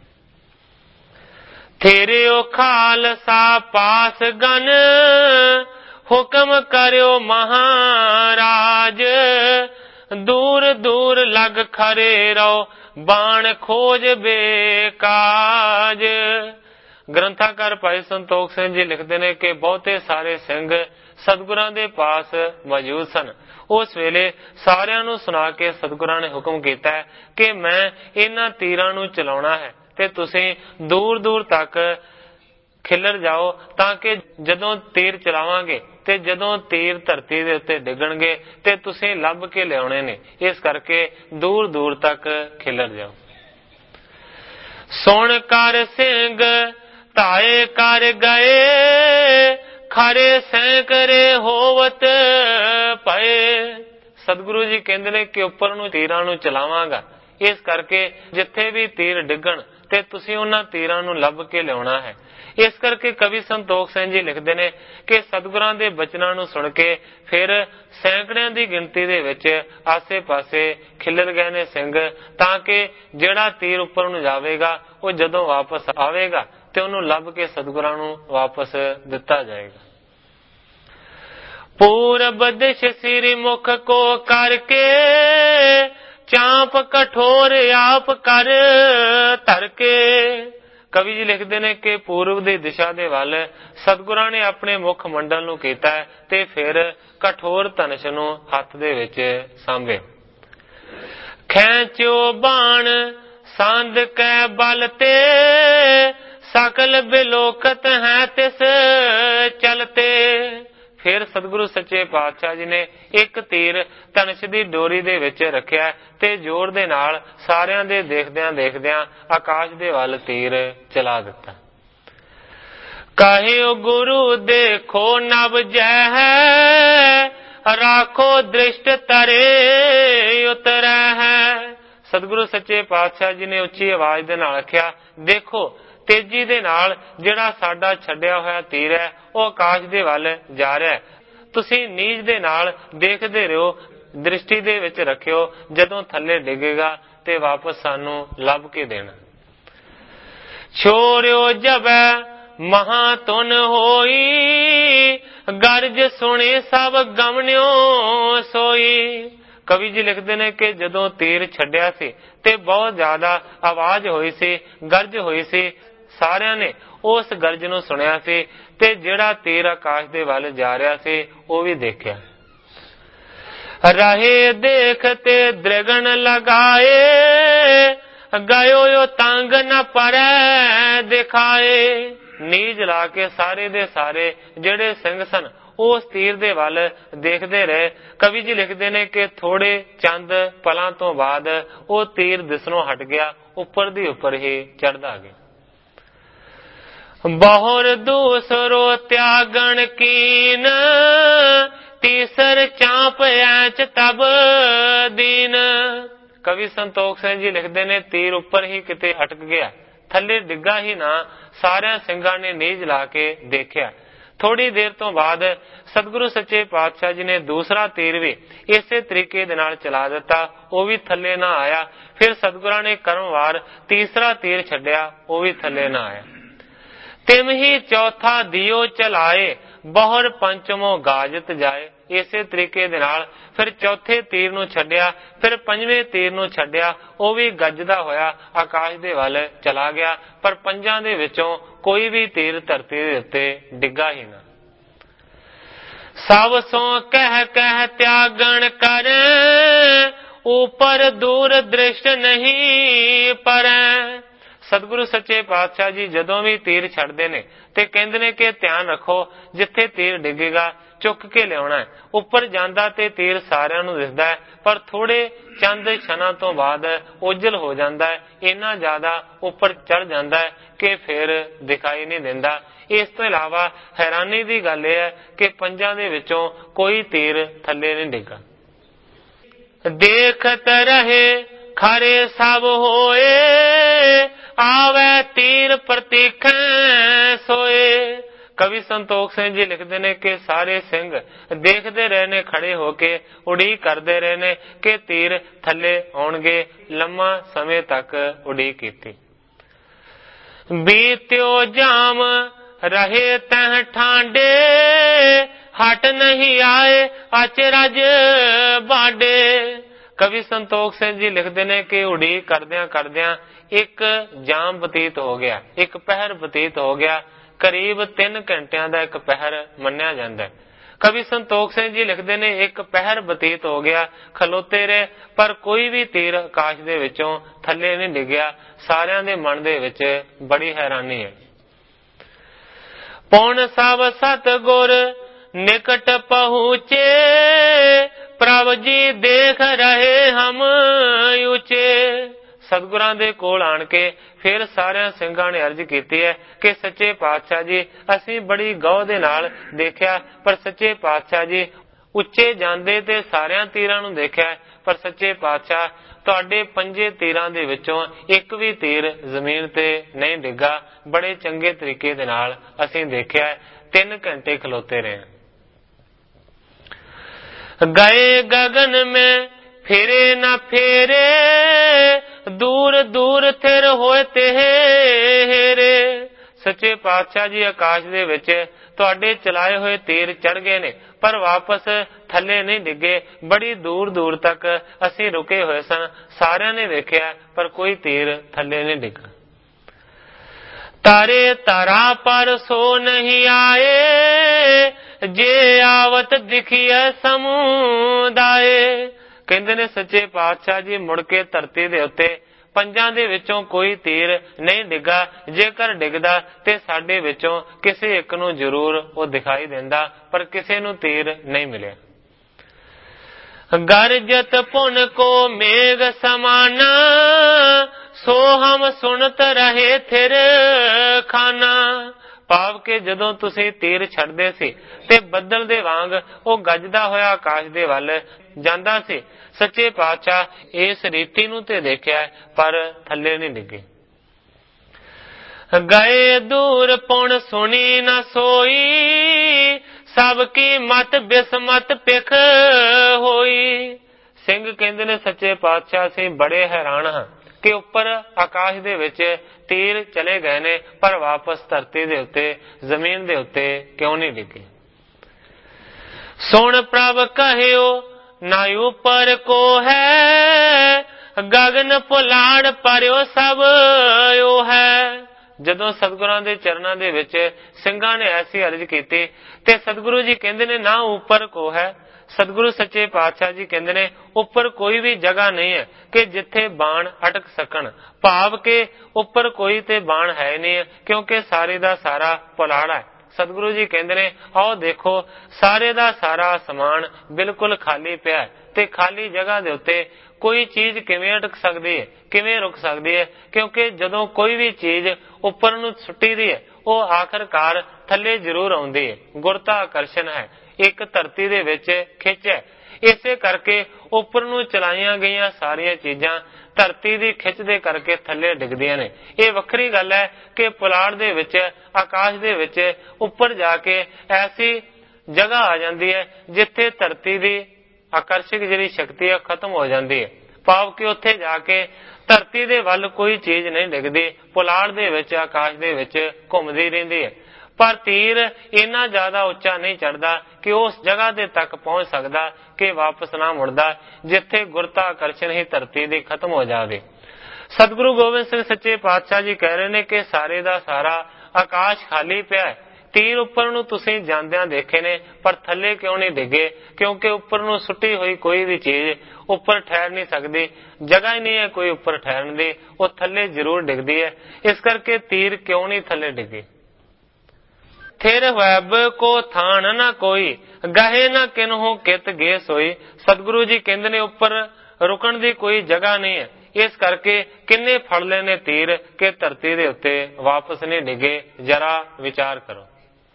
ਥੇਰਿਓ ਖਾਲਸਾ ਪਾਸ ਗਨ, ਹੁਕਮ ਕਰਿਓ ਮਹਾਰਾਜ, ਦੂਰ ਦੂਰ ਲਗ ਖਰੇ ਰਹੋ, ਬਾਣ ਖੋਜ ਬੇਕਾਜ। ਗ੍ਰੰਥਾਕਾਰ ਭਾਈ ਸੰਤੋਖ ਸਿੰਘ ਜੀ ਲਿਖਦੇ ਨੇ ਕਿ ਬਹੁਤੇ ਸਾਰੇ ਸਿੰਘ ਸਤਿਗੁਰਾਂ ਦੇ ਪਾਸ ਮੌਜੂਦ ਸਨ। ਉਸ ਵੇਲੇ ਸਾਰਿਆਂ ਨੂੰ ਸੁਣਾ ਕੇ ਸਤਿਗੁਰਾਂ ਨੇ ਹੁਕਮ ਕੀਤਾ ਕਿ ਮੈਂ ਇਹਨਾਂ ਤੀਰਾਂ ਨੂੰ ਚਲਾਉਣਾ ਹੈ ਤੇ ਤੁਸੀਂ ਦੂਰ ਦੂਰ ਤੱਕ ਖਿਲਰ ਜਾਓ, ਤਾਂ ਕਿ ਜਦੋਂ ਤੀਰ ਚਲਾਵਾਂਗੇ ਤੇ ਜਦੋਂ ਤੀਰ ਧਰਤੀ ਦੇ ਉੱਤੇ ਡਿੱਗਣਗੇ ਤੇ ਤੁਸੀਂ ਲੱਭ ਕੇ ਲਿਆਉਣੇ ਨੇ। ਇਸ ਕਰਕੇ ਦੂਰ ਦੂਰ ਤੱਕ ਖਿਲਰ ਜਾਓ। ਸੁਣ ਕਰ ਸਿੰਘ ਧਾਏ ਕਰ ਗਏ, ਖਰੇ ਸੈਂਕੜੇ ਹੋਵਤ ਪਏ। ਸਤਿਗੁਰੂ ਜੀ ਕਹਿੰਦੇ ਨੇ ਕਿ ਉੱਪਰ ਨੂੰ ਤੀਰਾਂ ਨੂੰ ਚਲਾਵਾਂਗਾ, ਇਸ ਕਰਕੇ ਜਿੱਥੇ ਵੀ ਤੀਰ ਡਿੱਗਣ ਤੇ ਤੁਸੀਂ ਉਹਨਾਂ ਤੀਰਾਂ ਨੂੰ ਲੱਭ ਕੇ ਲਿਆਉਣਾ ਹੈ। ਇਸ ਕਰਕੇ ਕਵੀ ਸੰਤੋਖ ਸਿੰਘ ਜੀ ਲਿਖਦੇ ਨੇ ਕਿ ਸਤਿਗੁਰਾਂ ਦੇ ਬਚਨਾਂ ਨੂੰ ਸੁਣ ਕੇ ਫਿਰ ਸੈਂਕੜਿਆਂ ਦੀ ਗਿਣਤੀ ਦੇ ਵਿੱਚ ਆਸੇ ਪਾਸੇ ਖਿਲਰ ਗਏ ਨੇ ਸਿੰਘ, ਤਾਂ ਕਿ ਜਿਹੜਾ ਤੀਰ ਉੱਪਰ ਨੂੰ ਜਾਵੇਗਾ ਉਹ ਜਦੋਂ ਵਾਪਸ ਆਵੇਗਾ ਤੇ ਉਹਨੂੰ ਲੱਭ ਕੇ ਸਤਿਗੁਰਾਂ ਨੂੰ ਵਾਪਸ ਦਿੱਤਾ ਜਾਏਗਾ। ਪੂਰਬ ਦਿਸ਼ ਸਿਰ ਮੁਖ ਕੋ ਕਰਕੇ, ਚਾਂਪ ਕਠੋਰ ਆਪ ਕਰ ਧਰ ਕੇ। ਕਵੀ ਜੀ ਲਿਖਦੇ ਨੇ ਕਿ ਪੂਰਬ ਦੀ ਦਿਸ਼ਾ ਦੇ ਵੱਲ ਸਤਿਗੁਰਾਂ ਨੇ ਆਪਣੇ ਮੁੱਖ ਮੰਡਲ ਨੂੰ ਕੀਤਾ ਤੇ ਫਿਰ ਕਠੋਰ ਧਨੁਸ਼ ਨੂੰ ਹੱਥ ਦੇ ਵਿੱਚ ਸਾਂਭੇ। ਖੈਂਚਿਓ ਬਾਣ ਸੰਦ ਕੈ ਬਲ ਤੇ, ਸਕਲ ਬਿਲੋਕਤ ਹੈ ਤਿਸ ਚਲਤੇ। ਫਿਰ ਸਤਿਗੁਰੂ ਸੱਚੇ ਪਾਤਸ਼ਾਹ ਜੀ ਨੇ ਇੱਕ ਤੀਰ ਧਨੁਸ਼ ਦੀ ਡੋਰੀ ਦੇ ਵਿੱਚ ਰੱਖਿਆ ਤੇ ਜ਼ੋਰ ਦੇ ਨਾਲ ਸਾਰਿਆਂ ਦੇ ਦੇਖਦਿਆਂ ਦੇਖਦਿਆਂ ਆਕਾਸ਼ ਦੇ ਵੱਲ ਤੀਰ ਚਲਾ ਦਿੱਤਾ। ਕਹਿਓ ਗੁਰੂ ਦੇਖੋ ਨਭ ਜੈ ਹੈ, ਰਾਖੋ ਦ੍ਰਿਸ਼ਟ ਤਰੇ ਉਤਰੈ ਹੈ। ਸਤਿਗੁਰੂ ਸੱਚੇ ਪਾਤਸ਼ਾਹ ਜੀ ਨੇ ਉੱਚੀ ਆਵਾਜ਼ ਦੇ ਨਾਲ ਆਖਿਆ, ਦੇਖੋ ਤੇਜ਼ੀ ਦੇ ਨਾਲ ਜਿਹੜਾ ਸਾਡਾ ਛੱਡਿਆ ਹੋਇਆ ਤੀਰ ਹੈ ਉਹ ਆਕਾਸ਼ ਦੇ ਵੱਲ ਜਾ ਰਿਹਾ ਹੈ। ਤੁਸੀਂ ਨੀਝ ਦੇ ਨਾਲ ਦੇਖਦੇ ਰਹੋ, ਦ੍ਰਿਸ਼ਟੀ ਦੇ ਵਿੱਚ ਰੱਖਿਓ, ਜਦੋਂ ਥੱਲੇ ਡਿੱਗੇਗਾ ਤੇ ਵਾਪਸ ਸਾਨੂੰ ਲੱਭ ਕੇ ਦੇਣਾ। ਛੋੜਿਓ ਜਬੈ ਮਹਾ ਤੁਨ ਹੋਈ, ਗਰਜ ਸੁਣੇ ਸਭ ਗਮਨਿਓ ਸੋਈ। ਕਵੀ ਜੀ ਲਿਖਦੇ ਨੇ ਕਿ ਜਦੋਂ ਤੀਰ ਛੱਡਿਆ ਸੀ ਤੇ ਬਹੁਤ ਜ਼ਿਆਦਾ ਆਵਾਜ਼ ਹੋਈ ਸੀ, ਗਰਜ ਹੋਈ ਸੀ, ਸਾਰਿਆਂ ਨੇ ਉਸ ਗਰਜ ਨੂੰ ਸੁਣਿਆ ਸੀ ਤੇ ਜਿਹੜਾ ਤੀਰ ਆਕਾਸ਼ ਦੇ ਵੱਲ ਜਾ ਰਿਹਾ ਸੀ ਉਹ ਵੀ ਦੇਖਿਆ। ਰਹੇ ਦੇਖ ਤੇ ਦ੍ਰਿਗਣ ਲਗਾਏ, ਗਇਓ ਤੰਗ ਨ ਪਰੈ ਦਿਖਾਏ। ਨੀਝ ਲਾ ਕੇ ਸਾਰੇ ਦੇ ਸਾਰੇ ਜਿਹੜੇ ਸਿੰਘ ਸਨ ਉਸ ਤੀਰ ਦੇ ਵੱਲ ਦੇਖਦੇ ਰਹੇ। ਕਵੀ ਜੀ ਲਿਖਦੇ ਨੇ ਕਿ ਥੋੜੇ ਚੰਦ ਪਲਾਂ ਤੋਂ ਬਾਅਦ ਉਹ ਤੀਰ ਦਿਸਣੋਂ ਹਟ ਗਿਆ, ਉੱਪਰ ਦੀ ਉੱਪਰ ਹੀ ਚੜ੍ਹਦਾ ਗਿਆ। ਬਹੁਰ ਦੂਸਰੋ ਤਿਆਗਣ ਕੀਨ, ਤੀਸਰ ਚਾਂਪ ਐਚ ਤਬ ਦੀਨ। ਕਵੀ ਸੰਤੋਖ ਸਿੰਘ ਜੀ ਲਿਖਦੇ ਨੇ, ਤੀਰ ਉੱਪਰ ਹੀ ਕਿਤੇ ਅਟਕ ਗਿਆ, ਥੱਲੇ ਡਿੱਗਾ ਹੀ ਨਾ। ਸਾਰਿਆਂ ਸਿੰਘਾਂ ਨੇ ਨੀਝ ਲਾ ਕੇ ਦੇਖਿਆ। ਥੋੜੀ ਦੇਰ ਤੋਂ ਬਾਅਦ ਸਤਿਗੁਰੂ ਸੱਚੇ ਪਾਤਸ਼ਾਹ ਜੀ ਨੇ ਦੂਸਰਾ ਤੀਰ ਵੀ ਇਸੇ ਤਰੀਕੇ ਦੇ ਨਾਲ ਚਲਾ ਦਿੱਤਾ, ਉਹ ਵੀ ਥੱਲੇ ਨਾ ਆਇਆ। ਫਿਰ ਸਤਿਗੁਰਾਂ ਨੇ ਕਰਮਵਾਰ ਤੀਸਰਾ ਤੀਰ ਛੱਡਿਆ, ਉਹ ਵੀ ਥੱਲੇ ਨਾ ਆਇਆ। ਤਿਮ ਹੀ ਚੌਥਾ ਦਿਓ ਚਲਾਏ, ਬਹੁਰ ਪੰਚਮੋ ਗਾਜਤ ਜਾਏ। ਇਸੇ ਤਰੀਕੇ ਦੇ ਨਾਲ ਫਿਰ ਚੌਥੇ ਤੀਰ ਨੂੰ ਛੱਡਿਆ, ਫਿਰ ਪੰਜਵੇਂ ਤੀਰ ਨੂੰ ਛੱਡਿਆ, ਉਹ ਵੀ ਗੱਜਦਾ ਹੋਇਆ ਆਕਾਸ਼ ਦੇ ਵੱਲ ਚਲਾ ਗਿਆ। ਪਰ ਪੰਜਾਂ ਦੇ ਵਿੱਚੋਂ ਕੋਈ ਵੀ ਤੀਰ ਧਰਤੀ ਦੇ ਉੱਤੇ ਡਿੱਗਾ ਹੀ ਨਾ। ਸਭ ਸੋ ਕਹਿ ਕਹਿ ਤਿਆਗਣ ਕਰ, ਉਪਰ ਦੂਰ ਦ੍ਰਿਸ਼ ਨਹੀਂ ਪਰੈ। ਸਤਿਗੁਰੂ ਸੱਚੇ ਪਾਤਸ਼ਾਹ ਜੀ ਜਦੋਂ ਵੀ ਤੀਰ ਛੱਡਦੇ ਨੇ ਤੇ ਕਹਿੰਦੇ ਨੇ ਕਿ ਧਿਆਨ ਰੱਖੋ, ਜਿੱਥੇ ਤੀਰ ਡਿੱਗੇਗਾ ਚੁੱਕ ਕੇ ਲਿਆਉਣਾ ਹੈ। ਉੱਪਰ ਜਾਂਦਾ ਤੇ ਤੀਰ ਸਾਰਿਆਂ ਨੂੰ ਦਿਸਦਾ ਹੈ, ਪਰ ਥੋੜੇ ਚੰਦ ਛਣਾ ਤੋਂ ਬਾਅਦ ਉਜਲ ਹੋ ਜਾਂਦਾ ਹੈ, ਇੰਨਾ ਜ਼ਿਆਦਾ ਉੱਪਰ ਚੜ ਜਾਂਦਾ ਹੈ ਕਿ ਫਿਰ ਦਿਖਾਈ ਨਹੀਂ ਦਿੰਦਾ। ਇਸ ਤੋਂ ਇਲਾਵਾ ਹੈਰਾਨੀ ਦੀ ਗੱਲ ਇਹ ਹੈ ਕਿ ਪੰਜਾਂ ਦੇ ਵਿੱਚੋਂ ਕੋਈ ਤੀਰ ਥੱਲੇ ਨਹੀਂ ਡਿੱਗਾ। ਦੇਖਤ ਰਹੇ ਖਰੇ ਸਭ ਹੋਏ, ਆਵੇ ਤੀਰ ਪ੍ਰਤੀਖੈ ਸੋਏ। ਕਵੀ ਸੰਤੋਖ ਸਿੰਘ ਜੀ ਲਿਖਦੇ ਨੇ ਕਿ ਸਾਰੇ ਸਿੰਘ ਦੇਖਦੇ ਰਹੇ ਨੇ, ਖੜੇ ਹੋ ਕੇ ਉਡੀਕ ਕਰਦੇ ਰਹੇ ਨੇ ਕਿ ਤੀਰ ਥੱਲੇ ਆਉਣਗੇ। ਲੰਮਾ ਸਮੇਂ ਤੱਕ ਉਡੀਕ ਕੀਤੀ। ਬੀਤਿਓ ਜਾਮ ਰਹੇ ਤਹ ਠਾਂਡੇ, ਹਟ ਨਹੀਂ ਆਏ ਅਚਰਜ ਬਾਡੇ। ਕਵੀ ਸੰਤੋਖ ਸਿੰਘ ਜੀ ਲਿਖਦੇ ਨੇ ਕਿ ਉਡੀਕ ਕਰਦਿਆਂ ਕਰਦਿਆਂ ਇੱਕ ਜਾਮ ਬਤੀਤ ਹੋ ਗਿਆ, ਇੱਕ ਪਹਿਰ ਬਤੀਤ ਹੋ ਗਿਆ। ਕਰੀਬ ਤਿੰਨ ਘੰਟਿਆਂ ਦਾ ਇੱਕ ਪਹਿਰ ਮੰਨਿਆ ਜਾਂਦਾ ਹੈ। ਕਵੀ ਸੰਤੋਖ ਸਿੰਘ ਜੀ ਲਿਖਦੇ ਨੇ ਇੱਕ ਪਹਿਰ ਬਤੀਤ ਹੋ ਗਿਆ, ਖਲੋਤੇ ਰਹੇ, ਪਰ ਕੋਈ ਵੀ ਤੀਰ ਆਕਾਸ਼ ਦੇ ਵਿੱਚੋਂ ਥੱਲੇ ਨਹੀਂ ਡਿੱਗਿਆ। ਸਾਰਿਆਂ ਦੇ ਮਨ ਦੇ ਵਿੱਚ ਬੜੀ ਹੈਰਾਨੀ ਹੈ। ਪੌਣ ਸਭ ਸਤਿਗੁਰ ਨਿਕਟ ਪਹੁੰਚੇ, ਪ੍ਰਭ ਜੀ ਦੇਖ ਰਹੇ ਹਮ ਉੱਚੇ। ਸਤਿਗੁਰਾਂ ਦੇ ਕੋਲ ਆਣ ਕੇ ਫਿਰ ਸਾਰਿਆਂ ਸਿੰਘਾਂ ਨੇ ਅਰਜ਼ ਕੀਤੀ ਹੈ ਕਿ ਸੱਚੇ ਪਾਤਸ਼ਾਹ ਜੀ, ਅਸੀਂ ਬੜੀ ਗੌਰ ਦੇ ਨਾਲ ਦੇਖਿਆ, ਪਰ ਸੱਚੇ ਪਾਤਸ਼ਾਹ ਜੀ ਉੱਚੇ ਜਾਂਦੇ ਤੇ ਸਾਰਿਆਂ ਤੀਰਾਂ ਨੂੰ ਦੇਖਿਆ, ਪਰ ਸੱਚੇ ਪਾਤਸ਼ਾਹ ਤੁਹਾਡੇ ਪੰਜੇ ਤੀਰਾਂ ਦੇ ਵਿੱਚੋਂ ਇੱਕ ਵੀ ਤੀਰ ਜ਼ਮੀਨ ਤੇ ਨਹੀਂ ਡਿੱਗਾ। ਬੜੇ ਚੰਗੇ ਤਰੀਕੇ ਦੇ ਨਾਲ ਅਸੀਂ ਦੇਖਿਆ। ਤਿੰਨ ਘੰਟੇ ਖਲੋਤੇ ਰਹੇ। ਗਏ ਗगन में फिरे न फेरे, दूर दूर थिर होए ते हेरे। ਸੱਚੇ ਪਾਤਸ਼ਾਹ ਜੀ ਆਕਾਸ਼ ਦੇ ਵਿੱਚ ਤੁਹਾਡੇ ਚਲਾਏ ਹੋਏ ਤੀਰ ਚੜ ਗਏ ਨੇ, ਪਰ ਵਾਪਸ ਥੱਲੇ ਨਹੀਂ ਡਿੱਗੇ। ਬੜੀ ਦੂਰ ਦੂਰ ਤੱਕ ਅਸੀਂ ਰੁਕੇ ਹੋਏ ਸਨ, ਸਾਰਿਆਂ ਨੇ ਵੇਖਿਆ, ਪਰ ਕੋਈ ਤੀਰ ਥੱਲੇ ਨਹੀਂ ਡਿੱਗਾ। ਤਾਰੇ ਤਾਰਾ ਪਰ ਸੋ ਨਹੀਂ ਆਏ, ਜੇ ਆਵਤ ਦਿਖੀਏ ਸਮੁਦਾਏ। ਕਹਿੰਦੇ ਨੇ ਸੱਚੇ ਪਾਤਸ਼ਾਹ ਜੀ ਮੁੜ ਕੇ ਧਰਤੀ ਦੇ ਉੱਤੇ ਪੰਜਾਂ ਦੇ ਵਿੱਚੋਂ ਕੋਈ ਤੀਰ ਨਹੀਂ ਡਿੱਗਾ। ਜੇਕਰ ਡਿੱਗਦਾ ਤੇ ਸਾਡੇ ਵਿੱਚੋਂ ਕਿਸੇ ਇੱਕ ਨੂੰ ਜ਼ਰੂਰ ਉਹ ਦਿਖਾਈ ਦਿੰਦਾ, ਪਰ ਕਿਸੇ ਨੂੰ ਤੀਰ ਨਹੀਂ ਮਿਲਿਆ। ਗਰਜਤ ਪੁਨ ਕੋ ਮੇਘ ਸਮਾਨਾ, ਸੋ ਹਮ ਸੁਣਤ ਰਹੇ ਥਿਰ ਖਾਨਾ। ਭਾਵ ਕਿ ਜਦੋਂ ਤੁਸੀਂ ਤੀਰ ਛੱਡਦੇ ਸੀ ਤੇ ਬੱਦਲ ਦੇ ਵਾਂਗ ਉਹ ਗੱਜਦਾ ਹੋਇਆ ਆਕਾਸ਼ ਦੇ ਵੱਲ ਜਾਂਦਾ ਸੀ। ਸੱਚੇ ਪਾਤਸ਼ਾਹ ਇਸ ਰੀਤੀ ਨੂੰ ਤੇ ਦੇਖਿਆ, ਪਰ ਥੱਲੇ ਨਹੀਂ ਡਿੱਗੇ। ਗਏ ਦੂਰ ਪੁਣ ਸੁਣੀ ਨਾ ਸੋਈ, ਸਭ ਕੀ ਮਤ ਬਿਸਮਤ ਪਿਖ ਹੋਈ। ਸਿੰਘ ਕਹਿੰਦੇ ਨੇ ਸੱਚੇ ਪਾਤਸ਼ਾਹ ਅਸੀਂ ਬੜੇ ਹੈਰਾਨ ਹਾਂ ਕਿ ਉੱਪਰ ਆਕਾਸ਼ ਦੇ ਵਿੱਚ ਤੀਰ ਚਲੇ ਗਏ ਨੇ, ਪਰ ਵਾਪਸ ਧਰਤੀ ਦੇ ਉੱਤੇ ਜ਼ਮੀਨ ਦੇ ਉੱਤੇ ਕਿਉਂ ਨਹੀਂ ਡਿੱਗੇ। ਸੁਣ ਪ੍ਰਭ ਕਹਿਓ ਨਾ ਉਪਰ ਕੋ ਹੈ, ਗगन ਪੁਲਾੜ ਪਰਿਓ ਸਭ ਉਹ ਹੈ। ਜਦੋਂ ਸਤਿਗੁਰਾਂ ਦੇ ਚਰਨਾਂ ਦੇ ਵਿੱਚ ਸਿੰਘਾਂ ਨੇ ਐਸੀ ਅਰਜ਼ ਕੀਤੀ ਤੇ ਸਤਿਗੁਰੂ ਜੀ ਕਹਿੰਦੇ ਨੇ ਨਾ ਉੱਪਰ ਕੋ ਹੈ। ਸਤਿਗੁਰੂ ਸੱਚੇ ਪਾਤਸ਼ਾਹ ਜੀ ਕਹਿੰਦੇ ਨੇ ਉੱਪਰ ਕੋਈ ਵੀ ਜਗ੍ਹਾ ਨਹੀਂ ਹੈ ਕਿ ਜਿੱਥੇ ਬਾਣ ਅਟਕ ਸਕਣ। ਭਾਵ ਕਿ ਉੱਪਰ ਕੋਈ ਤੇ ਬਾਣ ਹੈ ਨਹੀਂ, ਕਿਉਂਕਿ ਸਾਰੇ ਦਾ ਸਾਰਾ ਪੁਲਾੜਾ ਹੈ। ਸਤਿਗੁਰੂ ਜੀ ਕਹਿੰਦੇ ਨੇ ਆਓ ਦੇਖੋ, ਸਾਰੇ ਦਾ ਸਾਰਾ ਸਮਾਨ ਬਿਲਕੁਲ ਖਾਲੀ ਪਿਆ ਤੇ ਖਾਲੀ ਜਗ੍ਹਾ ਦੇ ਉੱਤੇ ਕੋਈ ਚੀਜ਼ ਕਿਵੇਂ ਅਟਕ ਸਕਦੀ ਹੈ, ਕਿਵੇਂ ਰੁਕ ਸਕਦੀ ਹੈ? ਕਿਉਂਕਿ ਜਦੋਂ ਕੋਈ ਵੀ ਚੀਜ਼ ਉੱਪਰ ਨੂੰ ਸੁੱਟੀ ਦੀ ਹੈ ਉਹ ਆਖਰਕਾਰ ਥੱਲੇ ਜ਼ਰੂਰ ਆਉਂਦੀ ਹੈ। ਗੁਰਤਾ ਆਕਰਸ਼ਣ ਹੈ, ਇੱਕ ਧਰਤੀ ਦੇ ਵਿੱਚ ਖਿੱਚ ਹੈ। ਇਸੇ ਕਰਕੇ ਉੱਪਰ ਨੂੰ ਚਲਾਈਆਂ ਗਈਆਂ ਸਾਰੀਆਂ ਚੀਜ਼ਾਂ ਧਰਤੀ ਦੀ ਖਿੱਚ ਦੇ ਕਰਕੇ ਥੱਲੇ ਡਿੱਗਦੀਆਂ ਨੇ। ਇਹ ਵੱਖਰੀ ਗੱਲ ਹੈ ਕਿ ਪੁਲਾੜ ਦੇ ਵਿੱਚ, ਆਕਾਸ਼ ਦੇ ਵਿੱਚ ਉੱਪਰ ਜਾ ਕੇ ਐਸੀ ਜਗ੍ਹਾ ਆ ਜਾਂਦੀ ਹੈ ਜਿੱਥੇ ਧਰਤੀ ਦੀ ਆਕਰਸ਼ਕ ਜਿਹੜੀ ਸ਼ਕਤੀ ਹੈ ਖਤਮ ਹੋ ਜਾਂਦੀ ਹੈ। ਭਾਵ ਕਿ ਉੱਥੇ ਜਾ ਕੇ ਧਰਤੀ ਦੇ ਵੱਲ ਕੋਈ ਚੀਜ਼ ਨਹੀਂ ਡਿੱਗਦੀ, ਪੁਲਾੜ ਦੇ ਵਿੱਚ, ਆਕਾਸ਼ ਦੇ ਵਿੱਚ ਘੁੰਮਦੀ ਰਹਿੰਦੀ ਹੈ। ਪਰ ਤੀਰ ਇੰਨਾ ਜ਼ਿਆਦਾ ਉੱਚਾ ਨਹੀਂ ਚੜ੍ਹਦਾ ਕਿ ਉਸ ਜਗ੍ਹਾ ਦੇ ਤੱਕ ਪਹੁੰਚ ਸਕਦਾ ਕਿ ਵਾਪਸ ਨਾ ਮੁੜਦਾ ਜਿੱਥੇ ਗੁਰਤਾ ਆਕਰਸ਼ਣ ਹੀ ਧਰਤੀ ਦੀ ਖਤਮ ਹੋ ਜਾਵੇ। ਸਤਿਗੁਰੂ ਗੋਬਿੰਦ ਸਿੰਘ ਸੱਚੇ ਪਾਤਸ਼ਾਹ ਜੀ ਕਹਿ ਰਹੇ ਨੇ ਕਿ ਸਾਰੇ ਦਾ ਸਾਰਾ ਆਕਾਸ਼ ਖਾਲੀ ਪਿਆ ਹੈ। ਤੀਰ ਉੱਪਰ ਨੂੰ ਤੁਸੀਂ ਜਾਂਦਿਆਂ ਦੇਖੇ ਨੇ, ਪਰ ਥੱਲੇ ਕਿਉਂ ਨਹੀਂ ਡਿੱਗੇ? ਕਿਉਂਕਿ ਉੱਪਰ ਨੂੰ ਸੁੱਟੀ ਹੋਈ ਕੋਈ ਵੀ ਚੀਜ਼ ਉੱਪਰ ਠਹਿਰ ਨਹੀਂ ਸਕਦੀ, ਜਗ੍ਹਾ ਹੀ ਨਹੀਂ ਹੈ ਕੋਈ ਉੱਪਰ ਠਹਿਰਨ ਦੀ, ਉਹ ਥੱਲੇ ਜ਼ਰੂਰ ਡਿੱਗਦੀ ਹੈ। ਇਸ ਕਰਕੇ ਤੀਰ ਕਿਉਂ ਨਹੀਂ ਥੱਲੇ ਡਿੱਗੇ? ਥਿਰ ਵੈਬ ਕੋ ਥਾਨ ਨਾ ਕੋਈ, ਗਹੇ ਨਾ ਕਿਨਹੂ ਕਿਤ ਗੇ ਸੋਈ। ਸਤਿਗੁਰੂ ਜੀ ਕਹਿੰਦੇ ਨੇ ਉੱਪਰ ਰੁਕਣ ਦੀ ਕੋਈ ਜਗ੍ਹਾ ਨਹੀਂ ਹੈ, ਇਸ ਕਰਕੇ ਕਿੰਨੇ ਫੜ ਲੈਣੇ ਤੀਰ ਕਿ ਧਰਤੀ ਦੇ ਉੱਤੇ ਵਾਪਸ ਨਹੀਂ ਡਿੱਗੇ। ਜਰਾ ਵਿਚਾਰ ਕਰੋ।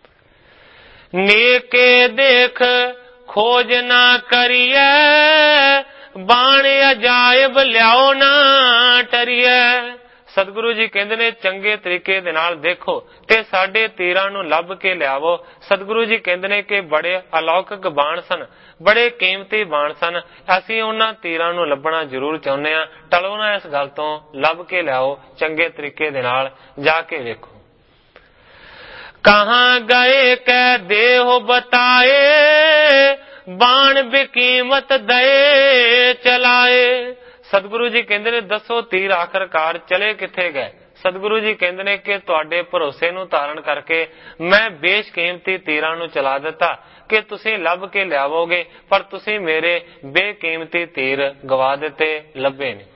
ਨੇਕੇ ਦੇਖ ਖੋਜ ਨਾ ਕਰੀਐ, ਬਾਣ ਅਜਾਇਬ ਲਿਆਓ ਨਾ ਟਰੀਐ। ਸਤਿਗੁਰੂ ਜੀ ਕਹਿੰਦੇ ਨੇ ਚੰਗੇ ਤਰੀਕੇ ਦੇ ਨਾਲ ਦੇਖੋ ਤੇ ਸਾਡੇ ਤੀਰਾਂ ਨੂੰ ਲੱਭ ਕੇ ਲਿਆਵੋ। ਸਤਿਗੁਰੂ ਜੀ ਕਹਿੰਦੇ ਨੇ ਕਿ ਬੜੇ ਅਲੌਕਿਕ ਬਾਣ ਸਨ, ਬੜੇ ਕੀਮਤੀ ਬਾਣ ਸਨ, ਅਸੀਂ ਉਹਨਾਂ ਤੀਰਾਂ ਨੂੰ ਲੱਭਣਾ ਜ਼ਰੂਰ ਚਾਹੁੰਦੇ ਹਾਂ। ਟਲੋ ਨਾ ਇਸ ਗੱਲ ਤੋਂ, ਲੱਭ ਕੇ ਲਿਆਓ, ਚੰਗੇ ਤਰੀਕੇ ਦੇ ਨਾਲ ਜਾ ਕੇ ਵੇਖੋ। ਕਹਾਂ ਗਏ ਕਹਿ ਦੇਹੁ ਬਤਾਏ, ਬਾਣ ਬਕੀਮਤ ਦਏ ਚਲਾਏ। ਸਤਿਗੁਰੂ ਜੀ ਕਹਿੰਦੇ ਨੇ ਦੱਸੋ ਤੀਰ ਆਖਰਕਾਰ ਚਲੇ ਕਿੱਥੇ ਗਏ? ਸਤਿਗੁਰੂ ਜੀ ਕਹਿੰਦੇ ਨੇ ਕਿ ਤੁਹਾਡੇ ਭਰੋਸੇ ਨੂੰ ਧਾਰਨ ਕਰਕੇ ਮੈਂ ਬੇਸ਼ਕੀਮਤੀ ਤੀਰਾਂ ਨੂੰ ਚਲਾ ਦਿੱਤਾ ਕਿ ਤੁਸੀਂ ਲੱਭ ਕੇ ਲਿਆਵੋਗੇ, ਪਰ ਤੁਸੀਂ ਮੇਰੇ ਬੇਕੀਮਤੀ ਤੀਰ ਗਵਾ ਦਿੱਤੇ, ਲੱਭੇ ਨੇ।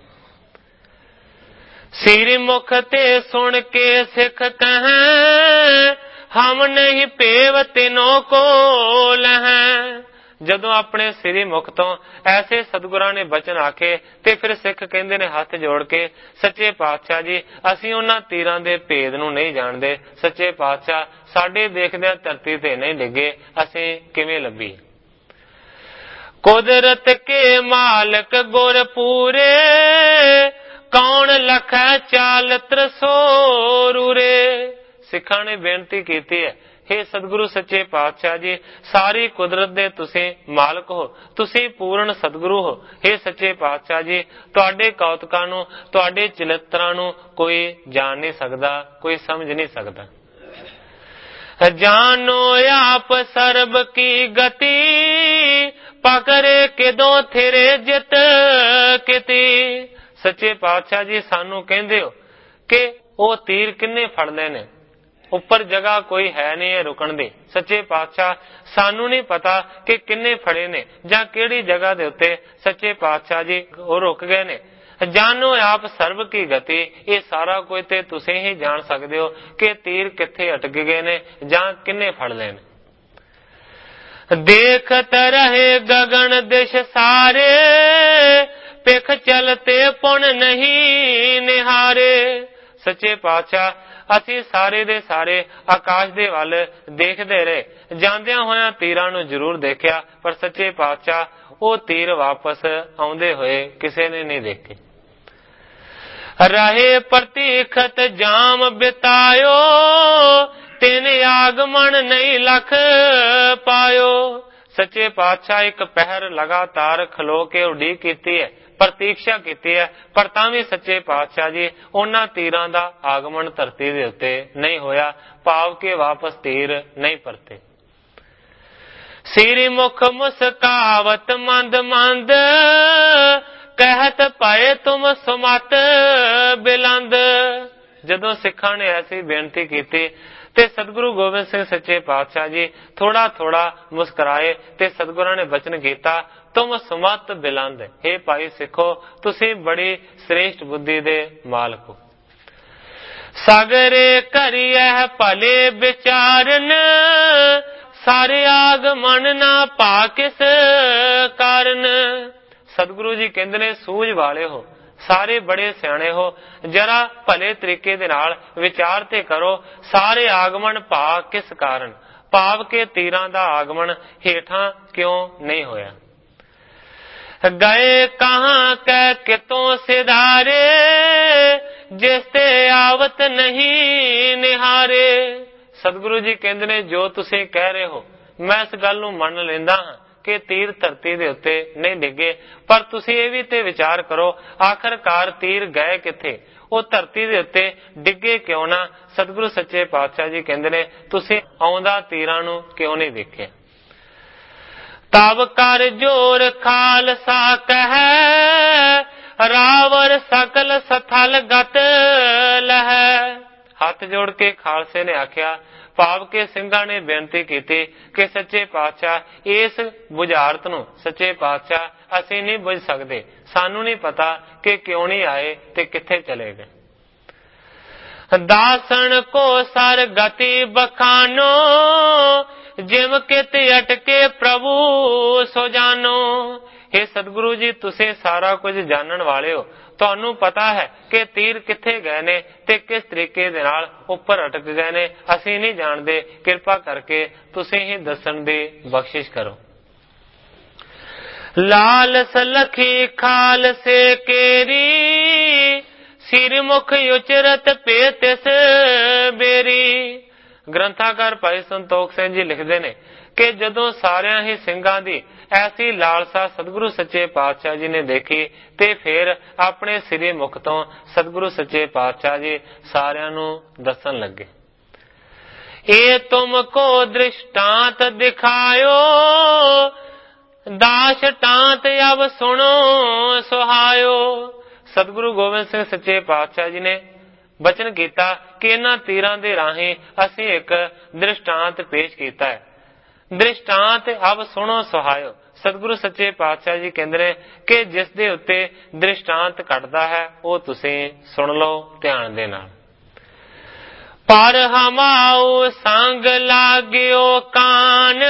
ਸਿਰ ਮੁਖ ਤੇ ਸੁਣ ਕੇ ਸਿੱਖ ਕਹੈ, ਹਮ ਨਹੀਂ ਭੇਵ ਤਿਨੋ ਕੋ ਲਹੈ। ਜਦੋਂ ਆਪਣੇ ਸ੍ਰੀ ਮੁਖ ਤੋਂ ਐਸੇ ਸਤਿਗੁਰਾਂ ਨੇ ਬਚਨ ਆਖੇ ਤੇ ਫਿਰ ਸਿੱਖ ਕਹਿੰਦੇ ਨੇ ਹੱਥ ਜੋੜ ਕੇ, ਸੱਚੇ ਪਾਤਸ਼ਾਹ ਜੀ ਅਸੀਂ ਉਹਨਾਂ ਤੀਰਾਂ ਦੇ ਭੇਦ ਨੂੰ ਨਹੀਂ ਜਾਣਦੇ, ਸੱਚੇ ਪਾਤਸ਼ਾਹ ਸਾਡੇ ਦੇਖਦਿਆਂ ਧਰਤੀ ਤੇ ਨਹੀਂ ਡਿੱਗੇ, ਅਸੀਂ ਕਿਵੇਂ ਲੱਭੀ? ਕੁਦਰਤ ਕੇ ਮਾਲਕ ਗੁਰ ਪੂਰੇ, ਕੌਣ ਲਖੈ ਚਾਲ ਤਰਸੋਰੂਰੇ। ਸਿੱਖਾਂ ਨੇ ਬੇਨਤੀ ਕੀਤੀ ਹੈ, ਹੇ ਸਤਿਗੁਰੂ ਸੱਚੇ ਪਾਤਸ਼ਾਹ ਜੀ ਸਾਰੀ ਕੁਦਰਤ ਦੇ ਤੁਸੀਂ ਮਾਲਕ ਹੋ, ਤੁਸੀਂ ਪੂਰਨ ਸਤਿਗੁਰੂ ਹੋ। ਹੇ ਸੱਚੇ ਪਾਤਸ਼ਾਹ ਜੀ ਤੁਹਾਡੇ ਕੌਤਕਾਂ ਨੂੰ, ਤੁਹਾਡੇ ਚਰਿੱਤਰਾਂ ਨੂੰ ਕੋਈ ਜਾਣ ਨਹੀਂ ਸਕਦਾ, ਕੋਈ ਸਮਝ ਨਹੀਂ ਸਕਦਾ। ਜਾਨੋ ਆਪ ਸਰਬ ਕੀ ਗਤੀ, ਪਕਰੇ ਕਿਦੋਂ ਥਿਰੇ ਜਿਤ ਕਿਤੀ। ਸੱਚੇ ਪਾਤਸ਼ਾਹ ਜੀ ਸਾਨੂੰ ਕਹਿੰਦੇ ਹੋ ਕਿ ਉਹ ਤੀਰ ਕਿੰਨੇ ਫੜਦੇ ਨੇ, ਉੱਪਰ ਜਗ੍ਹਾ ਕੋਈ ਹੈ ਨਹੀਂ ਹੈ ਰੁਕਣ ਦੀ। ਸੱਚੇ ਪਾਤਸ਼ਾਹ ਸਾਨੂੰ ਨਹੀਂ ਪਤਾ ਕਿ ਕਿੰਨੇ ਫੜੇ ਨੇ ਜਾਂ ਕਿਹੜੀ ਜਗ੍ਹਾ ਦੇ ਉੱਤੇ ਸੱਚੇ ਪਾਤਸ਼ਾਹ ਜੀ ਉਹ ਰੁਕ ਗਏ ਨੇ। ਜਾਨੋ ਆਪ ਸਰਬ ਕੀ ਗਤੀ, ਇਹ ਸਾਰਾ ਕੁਝ ਤੇ ਤੁਸੀਂ ਹੀ ਜਾਣ ਸਕਦੇ ਹੋ ਕਿ ਤੀਰ ਕਿੱਥੇ ਅਟਕ ਗਏ ਨੇ ਜਾਂ ਕਿੰਨੇ ਫੜ ਲਏ ਨੇ। ਦੇਖਤ ਰਹੇ ਗਗਨ ਦਿਸ਼ ਸਾਰੇ, ਪਿਖ ਚਲਤੇ ਪੁਨ ਨਹੀਂ ਨਿਹਾਰੇ। ਸੱਚੇ ਪਾਤਸ਼ਾਹ ਅਸੀਂ ਸਾਰੇ ਦੇ ਸਾਰੇ ਆਕਾਸ਼ ਦੇ ਵੱਲ ਦੇਖਦੇ ਰਹੇ, ਜਾਂਦਿਆਂ ਹੋਇਆਂ ਤੀਰਾਂ ਨੂੰ ਜ਼ਰੂਰ ਦੇਖਿਆ, ਪਰ ਸੱਚੇ ਪਾਤਸ਼ਾਹ ਉਹ ਤੀਰ ਵਾਪਸ ਆਉਂਦੇ ਹੋਏ ਕਿਸੇ ਨੇ ਨਹੀਂ ਦੇਖੇ। ਰਹੇ ਪ੍ਰਤੀਖਤ ਜਾਮ ਬਿਤਾਇਓ, ਤਿਨ ਆਗਮਨ ਨਹੀਂ ਲਖ ਪਾਇਓ। ਸੱਚੇ ਪਾਤਸ਼ਾਹ ਇੱਕ ਪਹਿਰ ਲਗਾਤਾਰ ਖਲੋ ਕੇ ਉਡੀਕ ਕੀਤੀ ਹੈ, ਪ੍ਰਤੀਕਸ਼ਾ ਕੀਤੀ ਹੈ, ਪਰ ਤਾਂ ਵੀ ਸੱਚੇ ਪਾਤਸ਼ਾਹ ਜੀ ਉਹਨਾਂ ਤੀਰਾਂ ਦਾ ਆਗਮਨ ਧਰਤੀ ਦੇ ਉੱਤੇ ਨਹੀਂ ਹੋਇਆ, ਭਾਵ ਕਿ ਵਾਪਸ ਤੀਰ ਨਹੀਂ ਪਰਤੇ। ਸਿਰ ਮੁਖ ਮੁਸਕਾਵਤ ਮੰਦ ਮੰਦ, ਕਹਿਤ ਪਏ ਤੁਮ ਸੁਮਤ ਬਿਲੰਦ। ਜਦੋਂ ਸਿੱਖਾਂ ਨੇ ਐਸੀ ਬੇਨਤੀ ਕੀਤੀ ਤੇ ਸਤਿਗੁਰੂ ਗੋਬਿੰਦ ਸਿੰਘ ਸੱਚੇ ਪਾਤਸ਼ਾਹ ਜੀ ਥੋੜਾ ਥੋੜਾ ਮੁਸਕਰਾਏ ਤੇ ਸਤਿਗੁਰਾਂ ਨੇ ਬਚਨ ਕੀਤਾ, ਤੁਮ ਸੁਮਤ ਬਿਲੰਦ। हे ਭਾਈ ਸਿੱਖੋ ਤੁਸੀਂ ਬੜੀ ਸ੍ਰੇਸ਼ਟ ਬੁੱਧੀ ਦੇ ਮਾਲਕ ਹੋ। ਸਾਗਰੇ ਕਰੀਐ ਭਲੇ ਵਿਚਾਰਨ, ਸਾਰੇ ਆਗਮਨ ਨਾ ਭਾ ਕਿਸ ਕਾਰਨ। ਸਤਿਗੁਰੂ ਜੀ ਕਹਿੰਦੇ ਨੇ ਸੂਝ ਵਾਲੇ ਹੋ, ਸਾਰੇ ਬੜੇ ਸਿਆਣੇ ਹੋ, ਜਰਾ ਭਲੇ ਤਰੀਕੇ ਦੇ ਨਾਲ ਵਿਚਾਰ ਤੇ ਕਰੋ, ਸਾਰੇ ਆਗਮਨ ਭਾ ਕਿਸ ਕਾਰਨ, ਭਾਵ ਕਿ ਤੀਰਾਂ ਦਾ ਆਗਮਨ ਹੇਠਾਂ ਕਿਉਂ ਨਹੀਂ ਹੋਇਆ। ਗਏ ਕਹਾਂ ਕਹਿ ਕਿਤੋਂ ਸਿਧਾਰੇ, ਜਿਸ ਤੇ ਆਵਤ ਨਹੀਂ ਨਿਹਾਰੇ। ਸਤਿਗੁਰੂ ਜੀ ਕਹਿੰਦੇ ਨੇ ਜੋ ਤੁਸੀਂ ਕਹਿ ਰਹੇ ਹੋ ਮੈਂ ਇਸ ਗੱਲ ਨੂੰ ਮੰਨ ਲੈਂਦਾ ਹਾਂ ਕਿ ਤੀਰ ਧਰਤੀ ਦੇ ਉੱਤੇ ਨਹੀਂ ਡਿੱਗੇ, ਪਰ ਤੁਸੀਂ ਇਹ ਵੀ ਤੇ ਵਿਚਾਰ ਕਰੋ ਆਖਰਕਾਰ ਤੀਰ ਗਏ ਕਿੱਥੇ, ਉਹ ਧਰਤੀ ਦੇ ਉੱਤੇ ਡਿੱਗੇ ਕਿਉਂ ਨਾ। ਸਤਿਗੁਰੂ ਸੱਚੇ ਪਾਤਸ਼ਾਹ ਜੀ ਕਹਿੰਦੇ ਨੇ ਤੁਸੀਂ ਆਉਂਦਾ ਤੀਰਾਂ ਨੂੰ ਕਿਉਂ ਨਹੀਂ ਦੇਖਿਆ। ਤਬ ਕਰ ਜੋਰ ਖਾਲਸਾ ਕਹਿ, ਰਾਵਰ ਸਕਲ ਸਥਲ ਗਤ ਲਹੈ। ਹੱਥ ਜੋੜ ਕੇ ਖਾਲਸੇ ਨੇ ਆਖਿਆ, ਭਾਵ ਕੇ ਸਿੰਘਾਂ ਨੇ ਬੇਨਤੀ ਕੀਤੀ ਕਿ ਸੱਚੇ ਪਾਤਸ਼ਾਹ ਇਸ ਬੁਝਾਰਤ ਨੂੰ ਸੱਚੇ ਪਾਤਸ਼ਾਹ ਅਸੀਂ ਨਹੀਂ ਬੁਝ ਸਕਦੇ, ਸਾਨੂੰ ਨਹੀਂ ਪਤਾ ਕਿ ਕਿਉਂ ਨਹੀਂ ਆਏ ਤੇ ਕਿੱਥੇ ਚਲੇ ਗਏ। ਦਾਸਣ ਕੋ ਸਰ ਗਤੀ ਬਖਾਨੋ, ਜਿਮ ਕਿਤ ਅਟਕੇ ਪ੍ਰਭੂ ਸੋ ਜਾਨੋ। हे ਸਤਿਗੁਰੂ ਜੀ ਤੁਸੀਂ ਸਾਰਾ ਕੁਝ ਜਾਣਨ ਵਾਲੇ ਹੋ, ਤੁਹਾਨੂੰ ਪਤਾ ਹੈ ਕਿ ਤੀਰ ਕਿੱਥੇ ਗਏ ਨੇ ਤੇ ਕਿਸ ਤਰੀਕੇ ਦੇ ਨਾਲ ਉੱਪਰ ਅਟਕ ਗਏ ਨੇ, ਅਸੀਂ ਨਹੀਂ ਜਾਣਦੇ, ਕਿਰਪਾ ਕਰਕੇ ਤੁਸੀਂ ਹੀ ਦੱਸਣ ਦੀ ਬਖਸ਼ਿਸ਼ ਕਰੋ। ਲਾਲ ਸਲਖੀ ਖਾਲਸੇ ਕੇਰੀ, ਸਿਰ ਮੁਖ ਉਚਰਤ ਪੇ ਤਿਸ ਬੇਰੀ। ਗ੍ਰੰਥਾਕਾਰ ਭਾਈ ਸੰਤੋਖ ਸਿੰਘ ਜੀ ਲਿਖਦੇ ਨੇ ਕਿ ਜਦੋਂ ਸਾਰਿਆਂ ਹੀ ਸਿੰਘਾਂ ਦੀ ਐਸੀ ਲਾਲਸਾ ਸਤਿਗੁਰੂ ਸੱਚੇ ਪਾਤਸ਼ਾਹ ਜੀ ਨੇ ਦੇਖੀ ਤੇ ਫਿਰ ਆਪਣੇ ਸਿਰੇ ਮੁਖ ਤੋਂ ਸਤਿਗੁਰੂ ਸੱਚੇ ਪਾਤਸ਼ਾਹ ਜੀ ਸਾਰਿਆਂ ਨੂੰ ਦੱਸਣ ਲੱਗੇ। ਇਹ ਤੁਮ ਕੋ ਦ੍ਰਿਸ਼ਟਾਂਤ ਦਿਖਾਇਓ, ਦਾਸ ਟਾਂਤ ਅਬ ਸੁਣੋ ਸੁਹਾਇਓ। ਸਤਿਗੁਰੂ ਗੋਬਿੰਦ ਸਿੰਘ ਸੱਚੇ ਪਾਤਸ਼ਾਹ ਜੀ ਨੇ ਬਚਨ ਕੀਤਾ ਕਿ ਇਹਨਾਂ ਤੀਰਾਂ ਦੇ ਰਾਹੀਂ ਅਸੀਂ ਇੱਕ ਦ੍ਰਿਸ਼ਟਾਂਤ ਪੇਸ਼ ਕੀਤਾ ਹੈ। ਦ੍ਰਿਸ਼ਟਾਂਤ ਅਬ ਸੁਣੋ ਸੁਹਾਇਓ। ਸਤਿਗੁਰੂ ਸੱਚੇ ਪਾਤਸ਼ਾਹ ਜੀ ਕਹਿੰਦੇ ਨੇ ਕਿ ਜਿਸ ਦੇ ਉੱਤੇ ਦ੍ਰਿਸ਼ਟਾਂਤ ਕੱਟਦਾ ਹੈ ਉਹ ਤੁਸੀਂ ਸੁਣ ਲਓ ਧਿਆਨ ਦੇ ਨਾਲ। ਪਰ ਹਮਾਉ ਸੰਗ ਲਾਗਿਓ ਕਾਨ,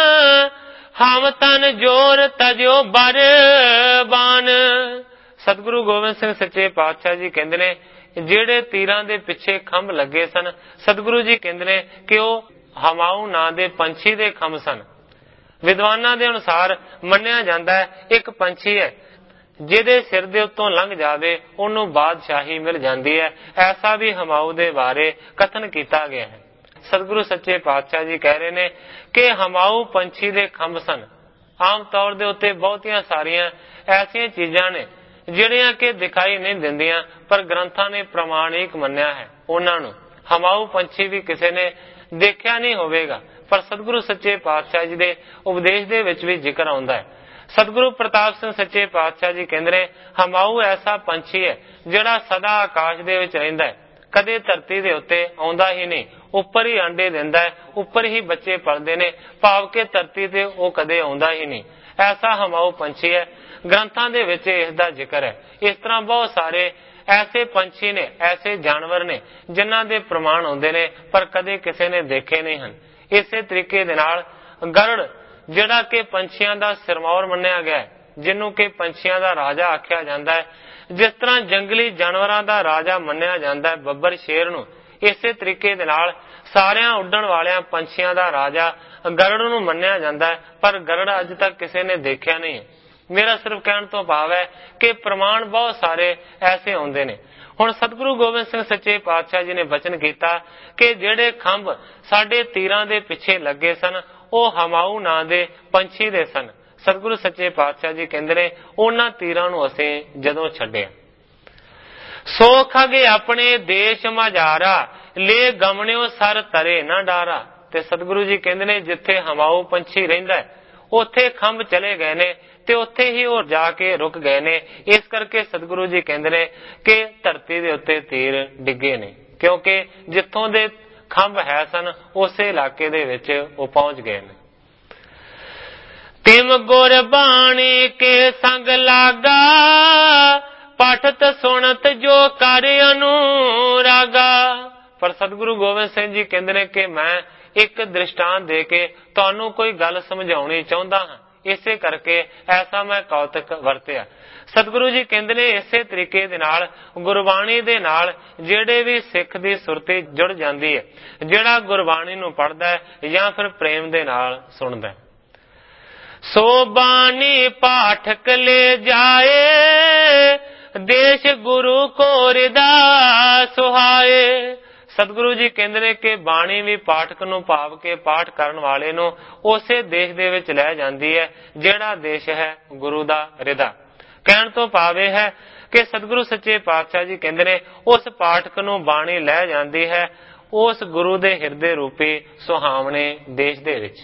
ਹਮ ਤਨ ਜੋਰ ਤਜਿਓ ਬਰਬਾਨ। ਸਤਿਗੁਰੂ ਗੋਬਿੰਦ ਸਿੰਘ ਸੱਚੇ ਪਾਤਸ਼ਾਹ ਜੀ ਕਹਿੰਦੇ ਨੇ ਜਿਹੜੇ ਤੀਰਾਂ ਦੇ ਪਿੱਛੇ ਖੰਭ ਲੱਗੇ ਸਨ, ਸਤਿਗੁਰੂ ਜੀ ਕਹਿੰਦੇ ਨੇ ਕਿ ਉਹ ਹਮਾਊ ਨਾਂ ਦੇ ਪੰਛੀ ਦੇ ਖੰਭ ਸਨ। ਵਿਦਵਾਨਾਂ ਦੇ ਅਨੁਸਾਰ ਮੰਨਿਆ ਜਾਂਦਾ ਹੈ ਇੱਕ ਪੰਛੀ ਹੈ ਜਿਹਦੇ ਸਿਰ ਦੇ ਉੱਤੋਂ ਲੰਘ ਜਾਵੇ ਉਹਨੂੰ ਬਾਦਸ਼ਾਹੀ ਮਿਲ ਜਾਂਦੀ ਹੈ, ਐਸਾ ਵੀ ਹਮਾਊ ਦੇ ਬਾਰੇ ਕਥਨ ਕੀਤਾ ਗਿਆ ਹੈ। ਸਤਿਗੁਰੂ ਸੱਚੇ ਪਾਤਸ਼ਾਹ ਜੀ ਕਹਿ ਰਹੇ ਨੇ ਕਿ ਹਮਾਊ ਪੰਛੀ ਦੇ ਖੰਭ ਸਨ। ਆਮ ਤੌਰ ਦੇ ਉੱਤੇ ਬਹੁਤੀਆਂ ਸਾਰੀਆਂ ਐਸੀਆਂ ਚੀਜ਼ਾਂ ਨੇ ਜਿਹੜੀਆਂ ਕਿ ਦਿਖਾਈ ਨਹੀਂ ਦਿੰਦੀਆਂ ਪਰ ਗ੍ਰੰਥਾਂ ਨੇ ਪ੍ਰਮਾਣਿਕ ਮੰਨਿਆ ਹੈ ਉਹਨਾਂ ਨੂੰ। ਹਮਾਊ ਪੰਛੀ ਵੀ ਕਿਸੇ ਨੇ ਦੇਖਿਆ ਨਹੀਂ ਹੋਵੇਗਾ, ਪਰ ਸਤਿਗੁਰੂ ਸੱਚੇ ਪਾਤਸ਼ਾਹ ਜੀ ਦੇ ਉਪਦੇਸ਼ ਦੇ ਵਿੱਚ ਵੀ ਜ਼ਿਕਰ ਆਉਂਦਾ ਹੈ। ਸਤਿਗੁਰੂ ਪ੍ਰਤਾਪ ਸਿੰਘ ਸੱਚੇ ਪਾਤਸ਼ਾਹ ਜੀ ਕਹਿੰਦੇ ਨੇ ਹਮਾਊ ਐਸਾ ਪੰਛੀ ਹੈ ਜਿਹੜਾ ਸਦਾ ਆਕਾਸ਼ ਦੇ ਵਿੱਚ ਰਹਿੰਦਾ ਹੈ, ਕਦੇ ਧਰਤੀ ਦੇ ਉੱਤੇ ਆਉਂਦਾ ਹੀ ਨਹੀਂ, ਉੱਪਰ ਹੀ ਆਂਡੇ ਦਿੰਦਾ ਹੈ, ਉੱਪਰ ਹੀ ਬੱਚੇ ਪਲਦੇ ਨੇ, ਭਾਵ ਕਿ ਧਰਤੀ ਤੇ ਉਹ ਕਦੇ ਆਉਂਦਾ ਹੀ ਨਹੀਂ। ਐਸਾ ਹਮਾਊ ਪੰਛੀ ਹੈ, ਗ੍ਰੰਥਾਂ ਦੇ ਵਿੱਚ ਇਸ ਦਾ ਜ਼ਿਕਰ ਹੈ। ਇਸ ਤਰ੍ਹਾਂ ਬਹੁਤ ਸਾਰੇ ਐਸੇ ਪੰਛੀ ਨੇ, ਐਸੇ ਜਾਨਵਰ ਨੇ ਜਿਨ੍ਹਾਂ ਦੇ ਪ੍ਰਮਾਣ ਹੁੰਦੇ ਨੇ ਪਰ ਕਦੇ ਕਿਸੇ ਨੇ ਦੇਖੇ ਨਹੀਂ ਹਨ। ਇਸੇ ਤਰੀਕੇ ਦੇ ਨਾਲ ਗਰੜ ਜਿਹੜਾ ਕਿ ਪੰਛੀਆਂ ਦਾ ਸਿਰਮੌਰ ਮੰਨਿਆ ਗਿਆ ਹੈ, ਜਿਹਨੂੰ ਕਿ ਪੰਛੀਆਂ ਦਾ ਰਾਜਾ ਆਖਿਆ ਜਾਂਦਾ ਹੈ, ਜਿਸ ਤਰ੍ਹਾਂ ਜੰਗਲੀ ਜਾਨਵਰਾਂ ਦਾ ਰਾਜਾ ਮੰਨਿਆ ਜਾਂਦਾ ਹੈ ਬੱਬਰ ਸ਼ੇਰ ਨੂੰ, ਇਸੇ ਤਰੀਕੇ ਦੇ ਨਾਲ ਸਾਰਿਆਂ ਉੱਡਣ ਵਾਲਿਆਂ ਪੰਛੀਆਂ ਦਾ ਰਾਜਾ ਗਰੜ ਨੂੰ ਮੰਨਿਆ ਜਾਂਦਾ ਹੈ, ਪਰ ਗਰੜ ਅੱਜ ਤੱਕ ਕਿਸੇ ਨੇ ਦੇਖਿਆ ਨਹੀਂ। ਮੇਰਾ ਸਿਰਫ ਕਹਿਣ ਤੋਂ ਭਾਵ ਹੈ ਕਿ ਪ੍ਰਮਾਣ ਬਹੁਤ ਸਾਰੇ ਐਸੇ ਹੁੰਦੇ ਨੇ। ਹੁਣ ਸਤਿਗੁਰੂ ਗੋਬਿੰਦ ਸਿੰਘ ਸੱਚੇ ਪਾਤਸ਼ਾਹ ਜੀ ਨੇ ਬਚਨ ਕੀਤਾ ਕਿ ਜਿਹੜੇ ਖੰਭ ਸਾਡੇ ਤੀਰਾਂ ਦੇ ਪਿੱਛੇ ਲੱਗੇ ਸਨ ਉਹ ਹਮਾਊ ਨਾਂ ਦੇ ਪੰਛੀ ਦੇ ਸਨ। ਸਤਿਗੁਰੂ ਸੱਚੇ ਪਾਤਸ਼ਾਹ ਜੀ ਕਹਿੰਦੇ ਨੇ ਉਹਨਾਂ ਤੀਰਾਂ ਨੂੰ ਅਸੀਂ ਜਦੋਂ ਛੱਡਿਆ, ਸੋ ਖਗੇ ਆਪਣੇ ਦੇਸ਼ ਮਝਾਰਾ, ਲੈ ਗਮਣਿਓ ਸਰ ਤਰੇ ਨਾ ਡਾਰਾ। ਤੇ ਸਤਿਗੁਰੂ ਜੀ ਕਹਿੰਦੇ ਨੇ ਜਿੱਥੇ ਹਮਾਊ ਪੰਛੀ ਰਹਿੰਦਾ ਉੱਥੇ ਖੰਭ ਚਲੇ ਗਏ ਨੇ ਤੇ ਉੱਥੇ ਹੀ ਉਹ ਜਾ ਕੇ ਰੁਕ ਗਏ ਨੇ। ਇਸ ਕਰਕੇ ਸਤਿਗੁਰੂ ਜੀ ਕਹਿੰਦੇ ਨੇ ਕਿ ਧਰਤੀ ਦੇ ਉੱਤੇ ਤੀਰ ਡਿੱਗੇ ਨੇ, ਕਿਉਂਕਿ ਜਿੱਥੋਂ ਦੇ ਖੰਭ ਹੈ ਸਨ ਉਸੇ ਇਲਾਕੇ ਦੇ ਵਿੱਚ ਉਹ ਪਹੁੰਚ ਗਏ ਨੇ। ਤਿਮ ਗੁਰ ਬਾਣੀ ਕੇ ਸੰਗ ਲਾਗਾ, ਪਠਤ ਸੁਣਤ ਜੋ ਕਰ ਅਨੁਰਾਗਾ। ਪਰ ਸਤਿਗੁਰੂ ਗੋਬਿੰਦ ਸਿੰਘ ਜੀ ਕਹਿੰਦੇ ਨੇ ਕਿ ਮੈਂ ਇੱਕ ਦ੍ਰਿਸ਼ਟਾਂਤ ਦੇ ਕੇ ਤੁਹਾਨੂੰ ਕੋਈ ਗੱਲ ਸਮਝਾਉਣੀ ਚਾਹੁੰਦਾ ਹਾਂ, ਇਸੇ ਕਰਕੇ ਐਸਾ ਮੈਂ ਕੌਤਕ ਵਰਤਿਆ। ਸਤਿਗੁਰੂ ਜੀ ਕਹਿੰਦੇ ਨੇ ਇਸੇ ਤਰੀਕੇ ਦੇ ਨਾਲ ਗੁਰਬਾਣੀ ਦੇ ਨਾਲ ਜਿਹੜੇ ਵੀ ਸਿੱਖ ਦੀ ਸੁਰਤੀ ਜੁੜ ਜਾਂਦੀ ਹੈ, ਜਿਹੜਾ ਗੁਰਬਾਣੀ ਨੂੰ ਪੜ੍ਹਦਾ ਹੈ ਜਾਂ ਫਿਰ ਪ੍ਰੇਮ ਦੇ ਨਾਲ ਸੁਣਦਾ ਹੈ, ਸੋ ਬਾਣੀ ਪਾਠਕ ਲੈ ਜਾਏ, ਦੇਸ਼ ਗੁਰੂ ਕੋ ਰਿਦਾ ਸੁਹਾਏ। ਸਤਿਗੁਰੂ ਜੀ ਕਹਿੰਦੇ ਨੇ ਕਿ ਬਾਣੀ ਵੀ ਪਾਠਕ ਨੂੰ ਭਾਵ ਕੇ ਪਾਠ ਕਰਨ ਵਾਲੇ ਨੂੰ ਉਸੇ ਦੇਸ਼ ਦੇ ਵਿੱਚ ਲੈ ਜਾਂਦੀ ਹੈ ਜਿਹੜਾ ਦੇਸ਼ ਹੈ ਗੁਰੂ ਦਾ ਰਿਦਾ। ਕਹਿਣ ਤੋਂ ਭਾਵ ਇਹ ਹੈ ਕਿ ਸਤਿਗੁਰੂ ਸੱਚੇ ਪਾਤਸ਼ਾਹ ਜੀ ਕਹਿੰਦੇ ਨੇ ਉਸ ਪਾਠਕ ਨੂੰ ਬਾਣੀ ਲੈ ਜਾਂਦੀ ਹੈ ਉਸ ਗੁਰੂ ਦੇ ਹਿਰਦੇ ਰੂਪੀ ਸੁਹਾਵਣੇ ਦੇਸ਼ ਦੇ ਵਿੱਚ।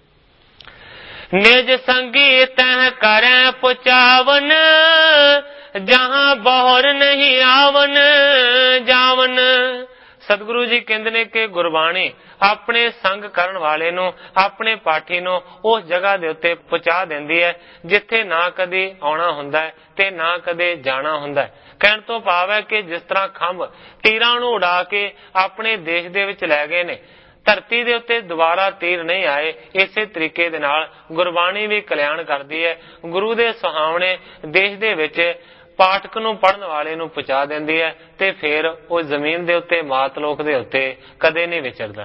ਨਿਜ ਸੰਗੀ ਤਹਿ ਕਰੈ ਪੁਚਾਵਨ, ਜਹਾਂ ਬਹੁਰ ਨਹੀਂ ਆਵਨ ਜਾਵਨ। ਸਤਿਗੁਰੂ ਜੀ ਕਹਿੰਦੇ ਨੇ ਕਿ ਗੁਰਬਾਣੀ ਆਪਣੇ ਸੰਗ ਕਰਨ ਵਾਲੇ ਨੂੰ, ਆਪਣੇ ਪਾਠੀ ਨੂੰ ਉਸ ਜਗ੍ਹਾ ਦੇ ਉੱਤੇ ਪਹੁੰਚਾ ਦਿੰਦੀ ਹੈ ਜਿੱਥੇ ਨਾ ਕਦੇ ਆਉਣਾ ਹੁੰਦਾ ਹੈ ਤੇ ਨਾ ਕਦੇ ਜਾਣਾ ਹੁੰਦਾ ਹੈ। ਕਹਿਣ ਤੋਂ ਭਾਵ ਹੈ ਕਿ ਜਿਸ ਤਰ੍ਹਾਂ ਖੰਭ ਤੀਰਾਂ ਨੂੰ ਉਡਾ ਕੇ ਆਪਣੇ ਦੇਸ਼ ਦੇ ਵਿੱਚ ਲੈ ਗਏ ਨੇ, ਧਰਤੀ ਦੇ ਉੱਤੇ ਦੁਬਾਰਾ ਤੀਰ ਨਹੀਂ ਆਏ, ਇਸੇ ਤਰੀਕੇ ਦੇ ਨਾਲ ਗੁਰਬਾਣੀ ਵੀ ਕਲਿਆਣ ਕਰਦੀ ਹੈ, ਗੁਰੂ ਦੇ ਸੁਹਾਵਣੇ ਦੇਸ਼ ਦੇ ਵਿੱਚ ਪਾਠਕ ਨੂੰ ਪੜ੍ਹਨ ਵਾਲੇ ਨੂੰ ਪਹੁੰਚਾ ਦਿੰਦੀ ਹੈ ਤੇ ਫਿਰ ਉਹ ਜ਼ਮੀਨ ਦੇ ਉੱਤੇ ਮਾਤਲੋਕ ਦੇ ਉੱਤੇ ਕਦੇ ਨਹੀਂ ਵਿਚਰਦਾ।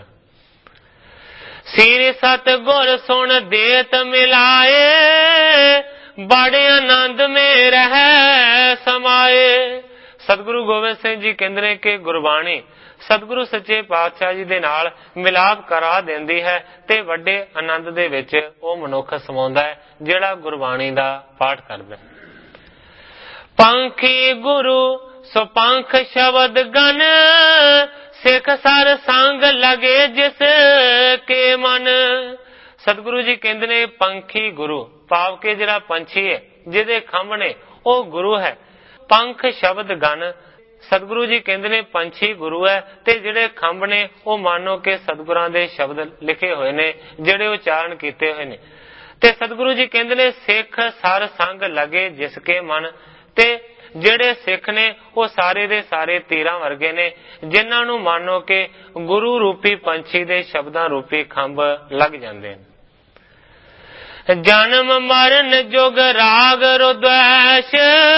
ਸ੍ਰੀ ਸਤਿਗੁਰ ਸੁਣ ਦੇਤ ਮਿਲਾਏ, ਬੜੇ ਆਨੰਦ ਮੇ ਰਹਿ ਸਮਾਏ। ਸਤਿਗੁਰੂ ਗੋਬਿੰਦ ਸਿੰਘ ਜੀ ਕਹਿੰਦੇ ਨੇ ਕਿ ਗੁਰਬਾਣੀ ਸਤਿਗੁਰੂ ਸੱਚੇ ਪਾਤਸ਼ਾਹ ਜੀ ਦੇ ਨਾਲ ਮਿਲਾਪ ਕਰਾ ਦਿੰਦੀ ਹੈ ਤੇ ਵੱਡੇ ਆਨੰਦ ਦੇ ਵਿੱਚ ਉਹ ਮਨੁੱਖ ਸਮਾਉਂਦਾ ਹੈ ਜਿਹੜਾ ਗੁਰਬਾਣੀ ਦਾ ਪਾਠ ਕਰਦਾ ਹੈ। ਪੰਖੀ ਗੁਰੂ ਸੋ ਪੰਖ ਸ਼ਬਦ ਗਨ, ਸਿੱਖ ਸਰ ਸੰਗ ਲਗੇ ਜਿਸ ਕੇ ਮਨ। ਸਤਿਗੁਰੂ ਜੀ ਕਹਿੰਦੇ ਨੇ ਪੰਖੀ ਗੁਰੂ ਭਾਵ ਕੇ ਜਿਹੜਾ ਪੰਛੀ ਹੈ ਜਿਹਦੇ ਖੰਭ ਨੇ ਉਹ ਗੁਰੂ ਹੈ। ਪੰਖ ਸ਼ਬਦ ਗਨ, ਸਤਿਗੁਰੂ ਜੀ ਕਹਿੰਦੇ ਨੇ ਪੰਛੀ ਗੁਰੂ ਹੈ ਤੇ ਜਿਹੜੇ ਖੰਭ ਨੇ ਉਹ ਮਾਨੋ ਕਿ ਸਤਿਗੁਰਾਂ ਦੇ ਸ਼ਬਦ ਲਿਖੇ ਹੋਏ ਨੇ ਜਿਹੜੇ ਉਚਾਰਨ ਕੀਤੇ ਹੋਏ ਨੇ। ਤੇ ਸਤਿਗੁਰੂ ਜੀ ਕਹਿੰਦੇ ਨੇ ਸਿੱਖ ਸਰ ਸੰਗ ਲਗੇ ਜਿਸ ਕੇ ਮਨ, ਤੇ ਜਿਹੜੇ ਸਿੱਖ ਨੇ ਉਹ ਸਾਰੇ ਦੇ ਸਾਰੇ ਤੀਰਾਂ ਵਰਗੇ ਨੇ ਜਿਨ੍ਹਾਂ ਨੂੰ ਮਾਨੋ ਕਿ ਗੁਰੂ ਰੂਪੀ ਪੰਛੀ ਦੇ ਸ਼ਬਦਾਂ ਰੂਪੀ ਖੰਭ ਲੱਗ ਜਾਂਦੇ ਨੇ। ਜਨਮ ਮਰਨ ਜੁਗ ਰਾਗ ਰੁਦਵੈਸ਼,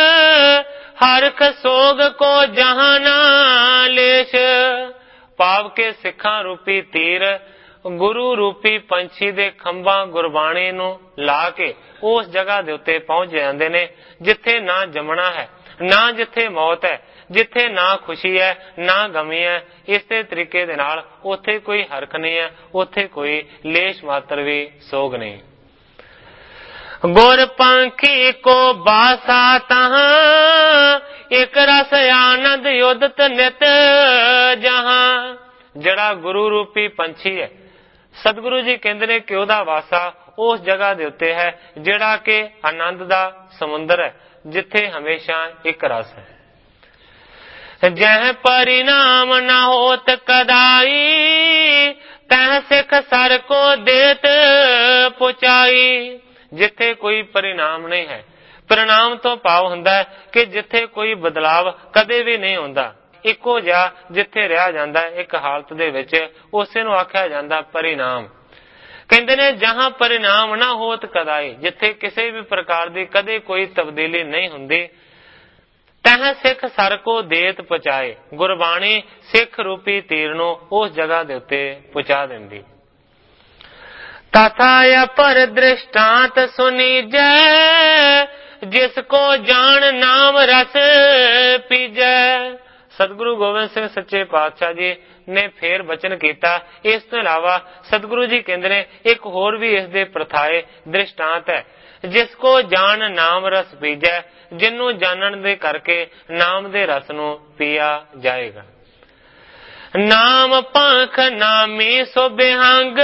ਹਰਖ ਸੋਗ ਕੋ ਜਹਾਂ ਨਾ ਲੇਸ਼। ਭਾਵ ਕੇ ਸਿੱਖਾਂ ਰੂਪੀ ਤੀਰ ਗੁਰੂ ਰੂਪੀ ਪੰਛੀ ਦੇ ਖੰਭਾਂ ਗੁਰਬਾਣੀ ਨੂੰ ਲਾ ਕੇ ਉਸ ਜਗ੍ਹਾ ਦੇ ਉੱਤੇ ਪਹੁੰਚ ਜਾਂਦੇ ਨੇ ਜਿੱਥੇ ਨਾ ਜੰਮਣਾ ਹੈ, ਨਾ ਜਿੱਥੇ ਮੌਤ ਹੈ, ਜਿੱਥੇ ਨਾ ਖੁਸ਼ੀ ਹੈ ਨਾ ਗਮੀ ਹੈ। ਇਸੇ ਤਰੀਕੇ ਦੇ ਨਾਲ ਉੱਥੇ ਕੋਈ ਹਰਖ ਨਹੀਂ ਹੈ, ਉੱਥੇ ਕੋਈ ਲੇਸ਼ ਮਾਤਰ ਵੀ ਸੋਗ ਨਹੀਂ। ਗੁਰ ਪੰਖੀ ਕੋ ਬਾਸਾ ਤਹਾਂ, ਇਕ ਰਸ ਆਨੰਦ ਉਦਤ ਨਿਤ ਜਹਾਂ। ਜਿਹੜਾ ਗੁਰੂ ਰੂਪੀ ਪੰਛੀ ਹੈ ਸਤਿਗੁਰੂ ਜੀ ਕਹਿੰਦੇ ਨੇ ਕਿ ਉਹਦਾ ਵਾਸਾ ਉਸ ਜਗ੍ਹਾ ਦੇ ਉੱਤੇ ਹੈ ਜਿਹੜਾ ਕਿ ਆਨੰਦ ਦਾ ਸਮੁੰਦਰ ਹੈ ਜਿੱਥੇ ਹਮੇਸ਼ਾ ਇੱਕ ਰਸ ਹੈ। ਜਹ ਪਰਿਣਾਮ ਨਾ ਹੋਤ ਕਦਾਈ, ਤਹ ਸਿੱਖ ਸਰ ਕੋ ਦੇਤ ਪੁਚਾਈ। ਜਿੱਥੇ ਕੋਈ ਪਰਿਣਾਮ ਨਹੀਂ ਹੈ, ਪਰਿਣਾਮ ਤੋਂ ਭਾਵ ਹੁੰਦਾ ਹੈ ਕਿ ਜਿੱਥੇ ਕੋਈ ਬਦਲਾਵ ਕਦੇ ਵੀ ਨਹੀਂ ਹੁੰਦਾ, ਇੱਕੋ ਜਿਹਾ ਜਿੱਥੇ ਰਿਹਾ ਜਾਂਦਾ ਹੈ ਇੱਕ ਹਾਲਤ ਦੇ ਵਿੱਚ, ਉਸੇ ਨੂੰ ਆਖਿਆ ਜਾਂਦਾ ਪਰਿਣਾਮ। ਕਹਿੰਦੇ ਨੇ ਜਹਾਂ ਪਰਿਣਾਮ ਨਾ ਹੋਤ ਕਦਾਈ, ਜਿੱਥੇ ਕਿਸੇ ਵੀ ਪ੍ਰਕਾਰ ਦੀ ਕਦੇ ਕੋਈ ਤਬਦੀਲੀ ਨਹੀਂ ਹੁੰਦੀ, ਤਹ ਸਿੱਖ ਸਰ ਕੋ ਦੇਤ ਪਹੁੰਚਾਏ। ਗੁਰਬਾਣੀ ਸਿੱਖ ਰੂਪੀ ਤੀਰ ਨੂੰ ਉਸ ਜਗ੍ਹਾ ਦੇ ਉੱਤੇ ਪਹੁੰਚਾ ਦਿੰਦੀ। ਤਥਾ ਅਪਰ ਦ੍ਰਿਸ਼ਟਾਂਤ ਸੁਨੀਜੈ, ਜਿਸ ਕੋ ਜਾਣ ਨਾਮ ਰਸ ਪੀਜੈ। ਸਤਿਗੁਰੂ ਗੋਬਿੰਦ ਸਿੰਘ ਸੱਚੇ ਪਾਤਸ਼ਾਹ ਜੀ ਨੇ ਫੇਰ ਬਚਨ ਕੀਤਾ। ਇਸ ਤੋਂ ਇਲਾਵਾ ਸਤਿਗੁਰੂ ਜੀ ਕਹਿੰਦੇ ਨੇ ਇੱਕ ਹੋਰ ਵੀ ਇਸ ਦੇ ਪ੍ਰਥਾਏ ਦ੍ਰਿਸ਼ਟਾਂਤ ਹੈ। ਜਿਸ ਕੋ ਜਾਣ ਨਾਮ ਰਸ ਪੀਜੈ, ਜਿਹਨੂੰ ਜਾਣਨ ਦੇ ਕਰਕੇ ਨਾਮ ਦੇ ਰਸ ਨੂੰ ਪੀਆ ਜਾਏਗਾ। ਨਾਮ ਪੰਖ ਨਾਮੀ ਸੋ ਬਿਹੰਗ,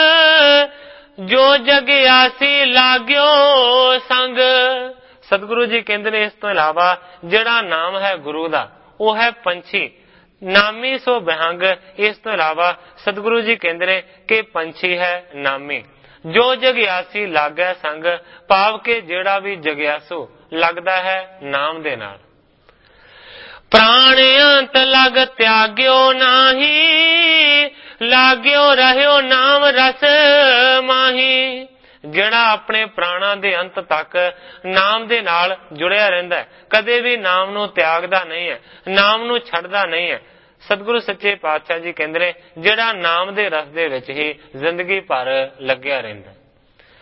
ਜੋ ਜਗਿਆਸੀ ਲਾਗਿਓ ਸੰਗ। ਸਤਿਗੁਰੂ ਜੀ ਕਹਿੰਦੇ ਨੇ ਇਸ ਤੋਂ ਇਲਾਵਾ ਜਿਹੜਾ ਨਾਮ ਹੈ ਗੁਰੂ ਦਾ ਉਹ ਹੈ ਪੰਛੀ, ਨਾਮੀ ਸੋ ਬਿਹੰਗ। ਇਸ ਤੋਂ ਇਲਾਵਾ ਸਤਿਗੁਰੂ ਜੀ ਕਹਿੰਦੇ ਨੇ ਕਿ ਪੰਛੀ ਹੈ ਨਾਮੀ, ਜੋ ਜਗਿਆਸੀ ਲਾਗੈ ਸੰਗ, ਭਾਵ ਕਿ ਜਿਹੜਾ ਵੀ ਜਗਿਆਸੂ ਲੱਗਦਾ ਹੈ ਨਾਮ ਦੇ ਨਾਲ। ਪ੍ਰਾਣ ਅੰਤ ਲਗ ਤਿਆਗਿਓ ਨਾਹੀ, ਲਾਗਿਓ ਰਹਿਓ ਨਾਮ ਰਸ ਮਾਹੀ। ਜਿਹੜਾ ਆਪਣੇ ਪ੍ਰਾਣਾਂ ਦੇ ਅੰਤ ਤੱਕ ਨਾਮ ਦੇ ਨਾਲ ਜੁੜਿਆ ਰਹਿੰਦਾ ਹੈ, ਕਦੇ ਵੀ ਨਾਮ ਨੂੰ ਤਿਆਗਦਾ ਨਹੀਂ ਹੈ, ਨਾਮ ਨੂੰ ਛੱਡਦਾ ਨਹੀਂ ਹੈ। ਸਤਿਗੁਰੂ ਸੱਚੇ ਪਾਤਸ਼ਾਹ ਜੀ ਕਹਿੰਦੇ ਨੇ ਜਿਹੜਾ ਨਾਮ ਦੇ ਰਸ ਦੇ ਵਿੱਚ ਹੀ ਜ਼ਿੰਦਗੀ ਭਰ ਲੱਗਿਆ ਰਹਿੰਦਾ।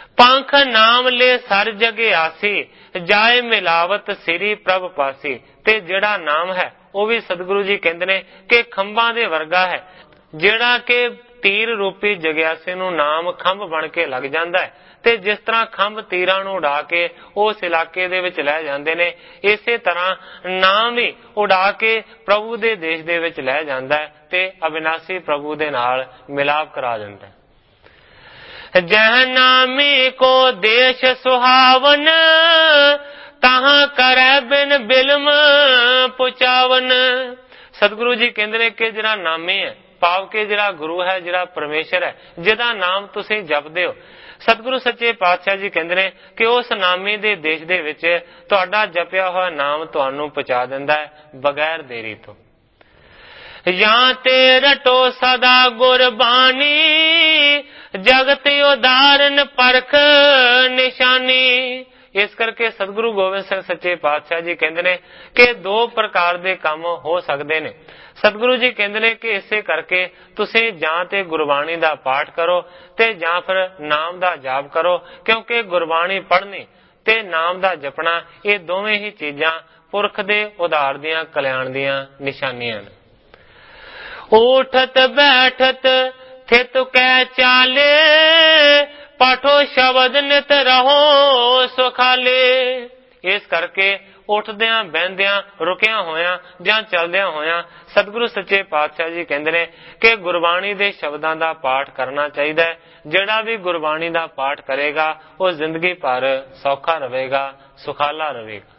ਪੰਖ ਨਾਮ ਲੈ ਸਰ ਜਗੇ ਆਸੀ, ਜਾਏ ਮਿਲਾਵਤ ਸ੍ਰੀ ਪ੍ਰਭ ਪਾਸੀ। ਤੇ ਜਿਹੜਾ ਨਾਮ ਹੈ ਉਹ ਵੀ ਸਤਿਗੁਰੂ ਜੀ ਕਹਿੰਦੇ ਨੇ ਕਿ ਖੰਭਾਂ ਦੇ ਵਰਗਾ ਹੈ। ਜਿਹੜਾ ਕਿ ਤੀਰ ਰੂਪੀ ਜਗਿਆਸੇ ਨੂੰ ਨਾਮ ਖੰਭ ਬਣ ਕੇ ਲੱਗ ਜਾਂਦਾ ਹੈ, ਤੇ ਜਿਸ ਤਰ੍ਹਾਂ ਖੰਭ ਤੀਰਾਂ ਨੂੰ ਉਡਾ ਕੇ ਉਸ ਇਲਾਕੇ ਦੇ ਵਿੱਚ ਲੈ ਜਾਂਦੇ ਨੇ, ਇਸੇ ਤਰ੍ਹਾਂ ਨਾਮ ਵੀ ਉਡਾ ਕੇ ਪ੍ਰਭੂ ਦੇ ਦੇਸ਼ ਦੇ ਵਿੱਚ ਲੈ ਜਾਂਦਾ ਹੈ ਤੇ ਅਬਿਨਾਸੀ ਪ੍ਰਭੂ ਦੇ ਨਾਲ ਮਿਲਾਪ ਕਰਾ ਦਿੰਦਾ ਹੈ। ਜਹ ਨਾਮੀ ਕੋ ਦੇਸ਼ ਸੁਹਾਵਨ, ਤਹਾਂ ਕਰੈ ਬਿਨ ਬਿਲਮ ਪੁਚਾਵਨ। ਸਤਿਗੁਰੂ ਜੀ ਕਹਿੰਦੇ ਨੇ ਕਿ ਜਿਹੜਾ ਨਾਮੀ ਹੈ, ਭਾਵ ਕਿ ਜਿਹੜਾ ਗੁਰੂ ਹੈ, ਜਿਹੜਾ ਪਰਮੇਸ਼ਰ ਹੈ, ਜਿਹਦਾ ਨਾਮ ਤੁਸੀਂ ਜਪਦੇ ਹੋ, ਸਤਿਗੁਰੂ ਸੱਚੇ ਪਾਤਸ਼ਾਹ ਜੀ ਕਹਿੰਦੇ ਨੇ ਕਿ ਉਸ ਨਾਮੀ ਦੇ ਦੇਸ਼ ਦੇ ਵਿੱਚ ਤੁਹਾਡਾ ਜਪਿਆ ਹੋਇਆ ਨਾਮ ਤੁਹਾਨੂੰ ਪਹੁੰਚਾ ਦਿੰਦਾ ਹੈ ਬਗੈਰ ਦੇਰੀ ਤੋਂ। ਜਾਂ ਤੇ ਰਟੋ ਸਦਾ ਗੁਰਬਾਣੀ, ਜਗਤ ਉਦਾਰਨ ਪਰਖ ਨਿਸ਼ਾਨੀ। ਇਸ ਕਰਕੇ ਸਤਿਗੁਰੂ ਗੋਬਿੰਦ ਸਿੰਘ ਸੱਚੇ ਪਾਤਸ਼ਾਹ ਜੀ ਕਹਿੰਦੇ ਨੇ ਕਿ ਦੋ ਪ੍ਰਕਾਰ ਦੇ ਕੰਮ ਹੋ ਸਕਦੇ ਨੇ। ਸਤਿਗੁਰੂ ਜੀ ਕਹਿੰਦੇ ਨੇ ਕਿ ਇਸੇ ਕਰਕੇ ਤੁਸੀਂ ਜਾਂ ਤੇ ਗੁਰਬਾਣੀ ਦਾ ਪਾਠ ਕਰੋ ਤੇ ਜਾਂ ਫਿਰ ਨਾਮ ਦਾ ਜਾਪ ਕਰੋ, ਕਿਉਂਕਿ ਗੁਰਬਾਣੀ ਪੜ੍ਹਨੀ ਤੇ ਨਾਮ ਦਾ ਜਪਣਾ ਇਹ ਦੋਵੇਂ ਹੀ ਚੀਜ਼ਾਂ ਪੁਰਖ ਦੇ ਉਧਾਰ ਦੀਆਂ ਕਲਿਆਣ ਦੀਆਂ ਨਿਸ਼ਾਨੀਆਂ ਨੇ। ਉਠਤ ਬੈਠਤ ਥਿਤ ਕੈ ਚਾਲੇ, ਪਾਠੋ ਸ਼ਬਦ ਨਿਤ ਰਹੋ ਸੁਖਾਲੇ। ਇਸ ਕਰਕੇ ਉੱਠਦਿਆਂ ਬਹਿੰਦਿਆਂ ਰੁਕਿਆ ਹੋਇਆਂ ਜਾਂ ਚੱਲਦਿਆਂ ਹੋਇਆਂ ਸਤਿਗੁਰੂ ਸੱਚੇ ਪਾਤਸ਼ਾਹ ਜੀ ਕਹਿੰਦੇ ਨੇ ਕਿ ਗੁਰਬਾਣੀ ਦੇ ਸ਼ਬਦਾਂ ਦਾ ਪਾਠ ਕਰਨਾ ਚਾਹੀਦਾ ਹੈ। ਜਿਹੜਾ ਵੀ ਗੁਰਬਾਣੀ ਦਾ ਪਾਠ ਕਰੇਗਾ ਉਹ ਜ਼ਿੰਦਗੀ ਭਰ ਸੌਖਾ ਰਹੇਗਾ, ਸੁਖਾਲਾ ਰਹੇਗਾ।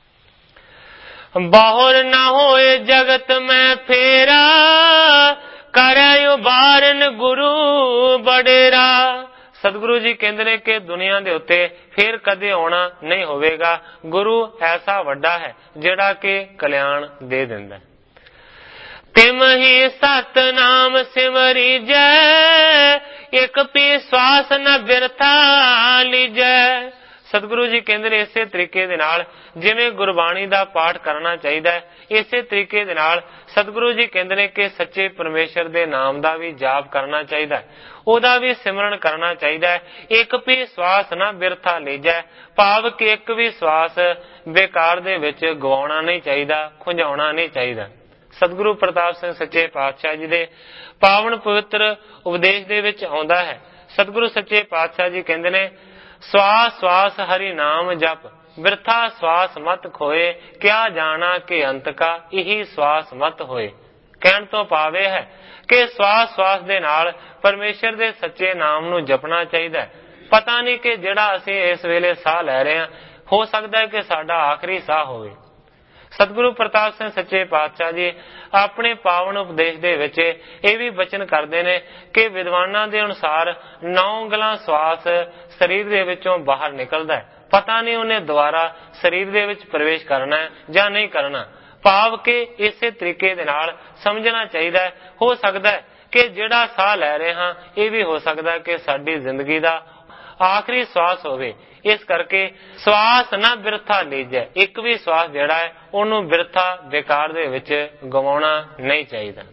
ਬਾਹਰ ਨਾ ਹੋਏ ਜਗਤ ਮੈਂ ਫੇਰਾ, ਕਰੈ ਉਬਾਰਨ ਗੁਰੂ ਬਡੇਰਾ। ਸਤਿਗੁਰੂ ਜੀ ਕਹਿੰਦੇ ਨੇ ਕਿ ਦੁਨੀਆ ਦੇ ਉੱਤੇ ਫੇਰ ਕਦੇ ਆਉਣਾ ਨਹੀਂ ਹੋਵੇਗਾ। ਗੁਰੂ ਐਸਾ ਵੱਡਾ ਹੈ ਜਿਹੜਾ ਕਿ ਕਲਿਆਣ ਦੇ ਦਿੰਦਾ ਹੈ। ਤਿਮ ਹੀ ਸਤਨਾਮ ਸਿਮਰੀ ਜੈ, ਇੱਕ ਪੀ ਸਵਾਸ ਨ ਬਿਰਥਾ ਲੀਜੈ। ਸਤਿਗੁਰੂ ਜੀ ਕਹਿੰਦੇ ਨੇ ਇਸੇ ਤਰੀਕੇ ਦੇ ਨਾਲ ਜਿਵੇਂ ਗੁਰਬਾਣੀ ਦਾ ਪਾਠ ਕਰਨਾ ਚਾਹੀਦਾ ਹੈ, ਇਸੇ ਤਰੀਕੇ ਦੇ ਨਾਲ ਸਤਿਗੁਰੂ ਜੀ ਕਹਿੰਦੇ ਨੇ ਕਿ ਸੱਚੇ ਪਰਮੇਸ਼ਰ ਦੇ ਨਾਮ ਦਾ ਵੀ ਜਾਪ ਕਰਨਾ ਚਾਹੀਦਾ ਹੈ, ਉਹਦਾ ਵੀ ਸਿਮਰਨ ਕਰਨਾ ਚਾਹੀਦਾ ਹੈ। ਇੱਕ ਵੀ ਸਵਾਸ ਨਾ ਬਿਰਥਾ ਲੀਜੈ, ਭਾਵ ਕਿ ਇੱਕ ਵੀ ਸਵਾਸ ਬੇਕਾਰ ਦੇ ਵਿੱਚ ਗਵਾਉਣਾ ਨਹੀਂ ਚਾਹੀਦਾ, ਖੁੰਝਾਉਣਾ ਨਹੀਂ ਚਾਹੀਦਾ। ਸਤਿਗੁਰੂ ਪ੍ਰਤਾਪ ਸਿੰਘ ਸੱਚੇ ਪਾਤਸ਼ਾਹ ਜੀ ਦੇ ਪਾਵਨ ਪਵਿੱਤਰ ਉਪਦੇਸ਼ ਦੇ ਵਿੱਚ ਆਉਂਦਾ ਹੈ, ਸਤਿਗੁਰੂ ਸੱਚੇ ਪਾਤਸ਼ਾਹ ਜੀ ਕਹਿੰਦੇ ਨੇ ਸਵਾਸ ਸਵਾਸ ਹਰੀ ਨਾਮ ਜਪ, ਬਿਰਥਾ ਸਵਾਸ ਮਤ ਖੋਏ, ਕਿਆ ਜਾਣਾ ਕਿ ਅੰਤ ਕਾ ਇਹੀ ਸਵਾਸ ਮਤ ਹੋਏ। ਕਹਿਣ ਤੋਂ ਭਾਵ ਇਹ ਹੈ ਕਿ ਸਵਾਸ ਸਵਾਸ ਦੇ ਨਾਲ ਪਰਮੇਸ਼ਰ ਦੇ ਸੱਚੇ ਨਾਮ ਨੂੰ ਜਪਣਾ ਚਾਹੀਦਾ ਹੈ। ਪਤਾ ਨਹੀਂ ਕਿ ਜਿਹੜਾ ਅਸੀਂ ਇਸ ਵੇਲੇ ਸਾਹ ਲੈ ਰਹੇ ਹਾਂ, ਹੋ ਸਕਦਾ ਹੈ ਕਿ ਸਾਡਾ ਆਖਰੀ ਸਾਹ ਹੋਵੇ। ਸਤਿਗੁਰੂ ਪ੍ਰਤਾਪ ਸਿੰਘ ਸੱਚੇ ਪਾਤਸ਼ਾਹ ਜੀ ਆਪਣੇ ਪਾਵਨ ਉਪਦੇਸ਼ ਦੇ ਵਿੱਚ ਇਹ ਵੀ ਬਚਨ ਕਰਦੇ ਨੇ ਕਿ ਵਿਦਵਾਨਾਂ ਦੇ ਅਨੁਸਾਰ ਨੌ ਉਂਗਲਾਂ ਸਵਾਸ ਸਰੀਰ ਦੇ ਵਿੱਚੋਂ ਬਾਹਰ ਨਿਕਲਦਾ ਹੈ, ਪਤਾ ਨਹੀਂ ਉਹਨੇ ਦੁਬਾਰਾ ਸਰੀਰ ਦੇ ਵਿੱਚ ਪ੍ਰਵੇਸ਼ ਕਰਨਾ ਹੈ ਜਾਂ ਨਹੀਂ ਕਰਨਾ। ਭਾਵ ਕਿ ਇਸੇ ਤਰੀਕੇ ਦੇ ਨਾਲ ਸਮਝਣਾ ਚਾਹੀਦਾ ਹੈ। ਹੋ ਸਕਦਾ ਹੈ ਕਿ ਜਿਹੜਾ ਸਾਹ ਲੈ ਰਹੇ ਹਾਂ ਇਹ ਵੀ ਹੋ ਸਕਦਾ ਹੈ ਕਿ ਸਾਡੀ ਜ਼ਿੰਦਗੀ ਦਾ ਆਖਰੀ ਸਵਾਸ ਹੋਵੇ। ਇਸ ਕਰਕੇ ਸਵਾਸ ਨਾ ਬਿਰਥਾ ਲੀਜੈ, ਇੱਕ ਵੀ ਸਵਾਸ ਜਿਹੜਾ ਹੈ ਉਹਨੂੰ ਬਿਰਥਾ ਬੇਕਾਰ ਦੇ ਵਿੱਚ ਗਵਾਉਣਾ ਨਹੀਂ ਚਾਹੀਦਾ।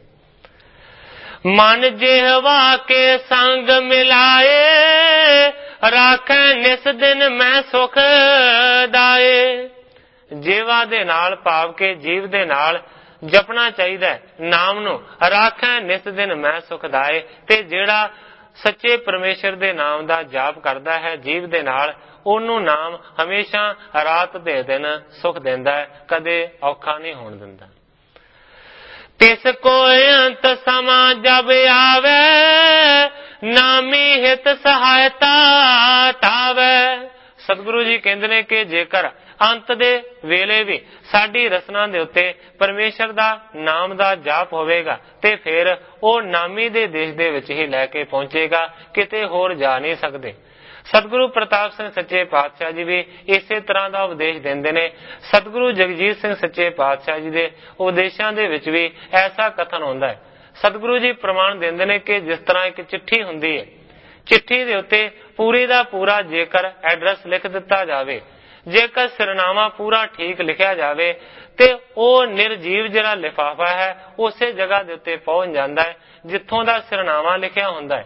ਮਨ ਜਿਹਵਾ ਕੇ ਸੰਗ ਮਿਲਾਏ, ਰਾਖੈ ਨਿਸ ਦਿਨ ਮੈਂ ਸੁਖ ਦਾਏ। ਜੀਵਾ ਦੇ ਨਾਲ ਭਾਵ ਕੇ ਜੀਵ ਦੇ ਨਾਲ ਜਪਣਾ ਚਾਹੀਦਾ ਹੈ ਨਾਮ ਨੂੰ, ਰਾਖੈ ਨਿਸ ਦਿਨ ਮੈਂ ਸੁਖ ਦਾਏ। ਤੇ ਜਿਹੜਾ ਸੱਚੇ ਪਰਮੇਸ਼ਰ ਦੇ ਨਾਮ ਦਾ ਜਾਪ ਕਰਦਾ ਹੈ ਜੀਵ ਦੇ ਨਾਲ, ਉਹਨੂੰ ਨਾਮ ਹਮੇਸ਼ਾ ਰਾਤ ਦੇ ਦਿਨ ਸੁਖ ਦਿੰਦਾ ਹੈ, ਕਦੇ ਔਖਾ ਨਹੀਂ ਹੋਣ ਦਿੰਦਾ। ਤਿਸ ਕੋਈ ਅੰਤ ਸਮਾਂ ਜਬ ਆਵੇ, ਨਾਮੀ ਹਿਤ ਸਹਾਇਤਾ ਤਾਵੇ। ਸਤਿਗੁਰੂ ਜੀ ਕਹਿੰਦੇ ਨੇ ਕਿ ਜੇਕਰ ਅੰਤ ਦੇ ਵੇਲੇ ਵੀ ਸਾਡੀ ਰਸਨਾ ਦੇ ਉੱਤੇ ਪਰਮੇਸ਼ਰ ਦਾ ਨਾਮ ਦਾ ਜਾਪ ਹੋਵੇਗਾ ਤੇ ਫਿਰ ਉਹ ਨਾਮੀ ਦੇ ਦੇਸ਼ ਦੇ ਵਿੱਚ ਹੀ ਲੈ ਕੇ ਪਹੁੰਚੇਗਾ, ਕਿਤੇ ਹੋਰ ਜਾ ਨਹੀਂ ਸਕਦੇ। ਸਤਿਗੁਰੂ ਪ੍ਰਤਾਪ ਸਿੰਘ ਸੱਚੇ ਪਾਤਸ਼ਾਹ ਜੀ ਵੀ ਇਸੇ ਤਰ੍ਹਾਂ ਦਾ ਉਪਦੇਸ਼ ਦਿੰਦੇ ਨੇ। ਸਤਿਗੁਰੂ ਜਗਜੀਤ ਸਿੰਘ ਸੱਚੇ ਪਾਤਸ਼ਾਹ ਜੀ ਦੇ ਉਪਦੇਸ਼ਾਂ ਦੇ ਵਿੱਚ ਵੀ ਐਸਾ ਕਥਨ ਹੁੰਦਾ ਹੈ। ਸਤਿਗੁਰੂ ਜੀ ਪ੍ਰਮਾਣ ਦਿੰਦੇ ਨੇ ਕਿ ਜਿਸ ਤਰ੍ਹਾਂ ਇੱਕ ਚਿੱਠੀ ਹੁੰਦੀ ਹੈ, ਚਿੱਠੀ ਦੇ ਉੱਤੇ ਪੂਰੀ ਦਾ ਪੂਰਾ ਜੇਕਰ ਐਡਰੈਸ ਲਿਖ ਦਿੱਤਾ ਜਾਵੇ, ਜੇਕਰ ਸਿਰਨਾਮਾ ਪੂਰਾ ਠੀਕ ਲਿਖਿਆ ਜਾਵੇ ਤੇ ਉਹ ਨਿਰਜੀਵ ਜਿਹੜਾ ਲਿਫਾਫਾ ਹੈ ਉਸੇ ਜਗ੍ਹਾ ਦੇ ਉੱਤੇ ਪਹੁੰਚ ਜਾਂਦਾ ਹੈ ਜਿੱਥੋਂ ਦਾ ਸਿਰਨਾਮਾ ਲਿਖਿਆ ਹੁੰਦਾ ਹੈ।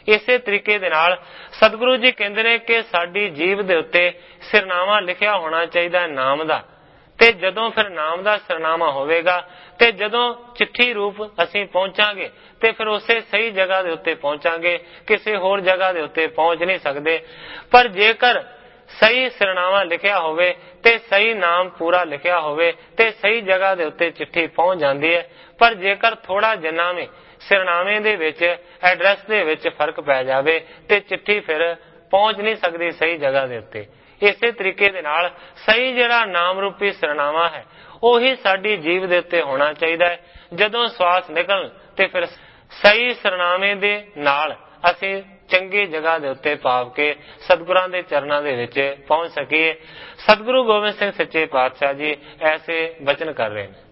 ਇਸੇ ਤਰੀਕੇ ਦੇ ਨਾਲ ਸਤਿਗੁਰੂ ਜੀ ਕਹਿੰਦੇ ਨੇ ਕਿ ਸਾਡੀ ਜੀਭ ਦੇ ਉੱਤੇ ਸਿਰਨਾਵਾ ਲਿਖਿਆ ਹੋਣਾ ਚਾਹੀਦਾ ਹੈ ਨਾਮ ਦਾ। ਤੇ ਜਦੋਂ ਫਿਰ ਨਾਮ ਦਾ ਸਿਰਨਾਵਾ ਹੋਵੇਗਾ ਤੇ ਜਦੋਂ ਚਿੱਠੀ ਰੂਪ ਅਸੀਂ ਪਹੁੰਚਾਂਗੇ ਤੇ ਫਿਰ ਉਸੇ ਸਹੀ ਜਗ੍ਹਾ ਦੇ ਉੱਤੇ ਪਹੁੰਚਾਂਗੇ, ਕਿਸੇ ਹੋਰ ਜਗ੍ਹਾ ਦੇ ਉੱਤੇ ਪਹੁੰਚ ਨਹੀਂ ਸਕਦੇ। ਪਰ ਜੇਕਰ ਸਹੀ ਸਿਰਨਾਵਾ ਲਿਖਿਆ ਹੋਵੇ ਤੇ ਸਹੀ ਨਾਮ ਪੂਰਾ ਲਿਖਿਆ ਹੋਵੇ ਤੇ ਸਹੀ ਜਗ੍ਹਾ ਦੇ ਉੱਤੇ ਚਿੱਠੀ ਪਹੁੰਚ ਜਾਂਦੀ ਹੈ। ਪਰ ਜੇਕਰ ਥੋੜਾ ਜਿੰਨਾ ਵੀ ਸਿਰਨਾਵੇਂ ਦੇ ਵਿੱਚ, ਐਡਰੈਸ ਦੇ ਵਿੱਚ ਫਰਕ ਪੈ ਜਾਵੇ ਤੇ ਚਿੱਠੀ ਫਿਰ ਪਹੁੰਚ ਨਹੀਂ ਸਕਦੀ ਸਹੀ ਜਗ੍ਹਾ ਦੇ ਉੱਤੇ। ਇਸੇ ਤਰੀਕੇ ਦੇ ਨਾਲ ਸਹੀ ਜਿਹੜਾ ਨਾਮ ਰੂਪੀ ਸਿਰਨਾਵਾ ਹੈ ਉਹੀ ਸਾਡੀ ਜੀਭ ਦੇ ਉੱਤੇ ਹੋਣਾ ਚਾਹੀਦਾ ਹੈ। ਜਦੋਂ ਸਵਾਸ ਨਿਕਲਣ ਤੇ ਫਿਰ ਸਹੀ ਸਿਰਨਾਵੇਂ ਦੇ ਨਾਲ ਅਸੀਂ ਚੰਗੀ ਜਗ੍ਹਾ ਦੇ ਉੱਤੇ ਭਾਵ ਕੇ ਸਤਿਗੁਰਾਂ ਦੇ ਚਰਨਾਂ ਦੇ ਵਿੱਚ ਪਹੁੰਚ ਸਕੀਏ। ਸਤਿਗੁਰੂ ਗੋਬਿੰਦ ਸਿੰਘ ਸੱਚੇ ਪਾਤਸ਼ਾਹ ਜੀ ਐਸੇ ਬਚਨ ਕਰ ਰਹੇ ਨੇ।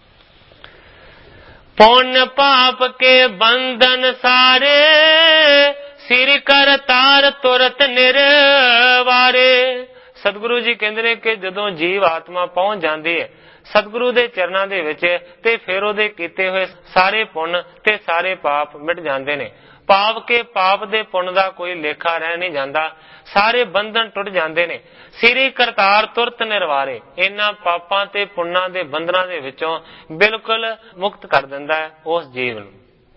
ਪੁੰਨ ਪਾਪ ਕੇ ਬੰਧਨ ਸਾਰੇ ਸਿਰ ਕਰ ਤਾਰ ਤੁਰਤ ਨਿਰਵਾਰੇ। ਸਤਿਗੁਰੂ ਜੀ ਕਹਿੰਦੇ ਨੇ ਕਿ ਜਦੋਂ ਜੀਵ ਆਤਮਾ ਪਹੁੰਚ ਜਾਂਦੀ ਹੈ ਸਤਿਗੁਰੂ ਦੇ ਚਰਨਾਂ ਦੇ ਵਿੱਚ ਤੇ ਫਿਰ ਉਹਦੇ ਕੀਤੇ ਹੋਏ ਸਾਰੇ ਪੁੰਨ ਤੇ ਸਾਰੇ ਪਾਪ ਮਿਟ ਜਾਂਦੇ ਨੇ। ਪਾਪ ਕੇ ਪਾਪ ਦੇ ਪੁੰਨ ਦਾ ਕੋਈ ਲੇਖਾ ਰਹਿ ਨਹੀਂ ਜਾਂਦਾ, ਸਾਰੇ ਬੰਧਨ ਟੁੱਟ ਜਾਂਦੇ ਨੇ। ਸਿਰੀ ਕਰਤਾਰ ਤੁਰਤ ਨਿਰਵਾਰੇ, ਇਹਨਾਂ ਪਾਪਾਂ ਤੇ ਪੁੰਨਾਂ ਦੇ ਬੰਧਨਾਂ ਦੇ ਵਿੱਚੋਂ ਬਿਲਕੁਲ ਮੁਕਤ ਕਰ ਦਿੰਦਾ ਹੈ ਉਸ ਜੀਵ ਨੂੰ।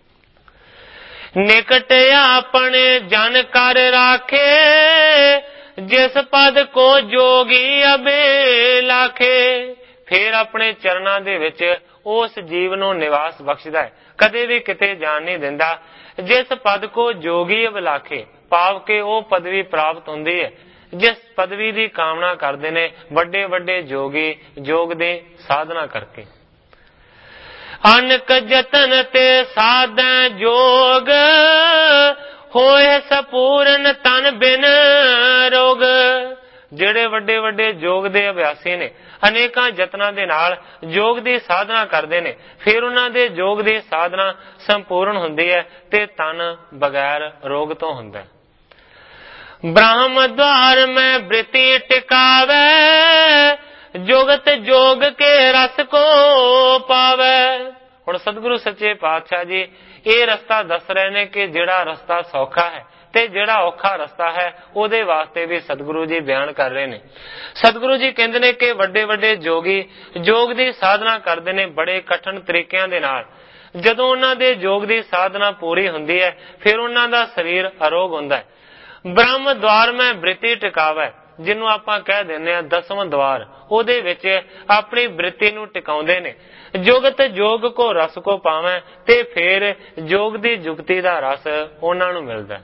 ਨਿਕਟ ਆਪਣੇ ਜਨ ਕਰ ਰਾਖੇ ਜਿਸ ਪਦ ਕੋ ਜੋਗੀ ਅਬੇ ਲਾਖੇ। ਫਿਰ ਆਪਣੇ ਚਰਨਾਂ ਦੇ ਵਿੱਚ ਉਸ ਜੀਵ ਨੂੰ ਨਿਵਾਸ ਬਖਸ਼ਦਾ ਹੈ, ਕਦੇ ਵੀ ਕਿਤੇ ਜਾਣ ਨਹੀਂ ਦਿੰਦਾ। ਜਿਸ ਪਦ ਕੋ ਜੋਗੀ ਅਬਲਾਖੇ ਭਾਵ ਕੇ ਉਹ ਪਦਵੀ ਪ੍ਰਾਪਤ ਹੁੰਦੀ ਹੈ ਜਿਸ ਪਦਵੀ ਦੀ ਕਾਮਨਾ ਕਰਦੇ ਨੇ ਵੱਡੇ ਵੱਡੇ ਜੋਗੀ ਯੋਗ ਦੇ ਸਾਧਨਾ ਕਰਕੇ। ਅਨਕ ਜਤਨ ਤੇ ਸਾਧੈ ਜੋਗ ਹੋਏ ਸਪੂਰਨ ਤਨ ਬਿਨ ਰੋਗ। ਜਿਹੜੇ ਵੱਡੇ ਵੱਡੇ ਯੋਗ ਦੇ ਅਭਿਆਸੀ ਨੇ ਅਨੇਕਾਂ ਯਤਨਾਂ ਦੇ ਨਾਲ ਯੋਗ ਦੀ ਸਾਧਨਾ ਕਰਦੇ ਨੇ, ਫਿਰ ਉਹਨਾਂ ਦੇ ਯੋਗ ਦੀ ਸਾਧਨਾ ਸੰਪੂਰਨ ਹੁੰਦੀ ਹੈ ਤੇ ਤਨ ਬਗੈਰ ਰੋਗ ਤੋਂ ਹੁੰਦਾ ਹੈ। ਬ੍ਰਹਮ ਦਵਾਰ ਮੈਂ ਬ੍ਰਿਤੀ ਟਿਕਾਵੇ ਜੁਗਤ ਜੋਗ ਕੇ ਰਸ ਕੋ ਪਾਵੇ। ਹੁਣ ਸਤਿਗੁਰੂ ਸੱਚੇ ਪਾਤਸ਼ਾਹ ਜੀ ਇਹ ਰਸਤਾ ਦੱਸ ਰਹੇ ਨੇ ਕਿ ਜਿਹੜਾ ਰਸਤਾ ਸੌਖਾ ਹੈ ਤੇ ਜਿਹੜਾ ਔਖਾ ਰਸਤਾ ਹੈ ਉਹਦੇ ਵਾਸਤੇ ਵੀ ਸਤਿਗੁਰੂ ਜੀ ਬਿਆਨ ਕਰ ਰਹੇ ਨੇ। ਸਤਿਗੁਰੂ ਜੀ ਕਹਿੰਦੇ ਨੇ ਕਿ ਵੱਡੇ ਵੱਡੇ ਜੋਗੀ ਯੋਗ ਦੀ ਸਾਧਨਾ ਕਰਦੇ ਨੇ ਬੜੇ ਕਠਿਨ ਤਰੀਕਿਆਂ ਦੇ ਨਾਲ। ਜਦੋਂ ਉਹਨਾਂ ਦੇ ਯੋਗ ਦੀ ਸਾਧਨਾ ਪੂਰੀ ਹੁੰਦੀ ਹੈ ਫਿਰ ਉਹਨਾਂ ਦਾ ਸਰੀਰ ਅਰੋਗ ਹੁੰਦਾ ਹੈ। ਬ੍ਰਹਮ ਦਵਾਰ ਮੈਂ ਬ੍ਰਿਤੀ ਟਿਕਾਵੇ, ਜਿਹਨੂੰ ਆਪਾਂ ਕਹਿ ਦਿੰਦੇ ਹਾਂ ਦਸਵਾਂ ਦਵਾਰ, ਉਹਦੇ ਵਿੱਚ ਆਪਣੀ ਬ੍ਰਿਤੀ ਨੂੰ ਟਿਕਾਉਂਦੇ ਨੇ। ਜੁਗਤ ਜੋਗ ਕੋ ਰਸ ਕੋ ਪਾਵੇਂ ਤੇ ਫਿਰ ਯੋਗ ਦੀ ਜੁਗਤੀ ਦਾ ਰਸ ਉਹਨਾਂ ਨੂੰ ਮਿਲਦਾ।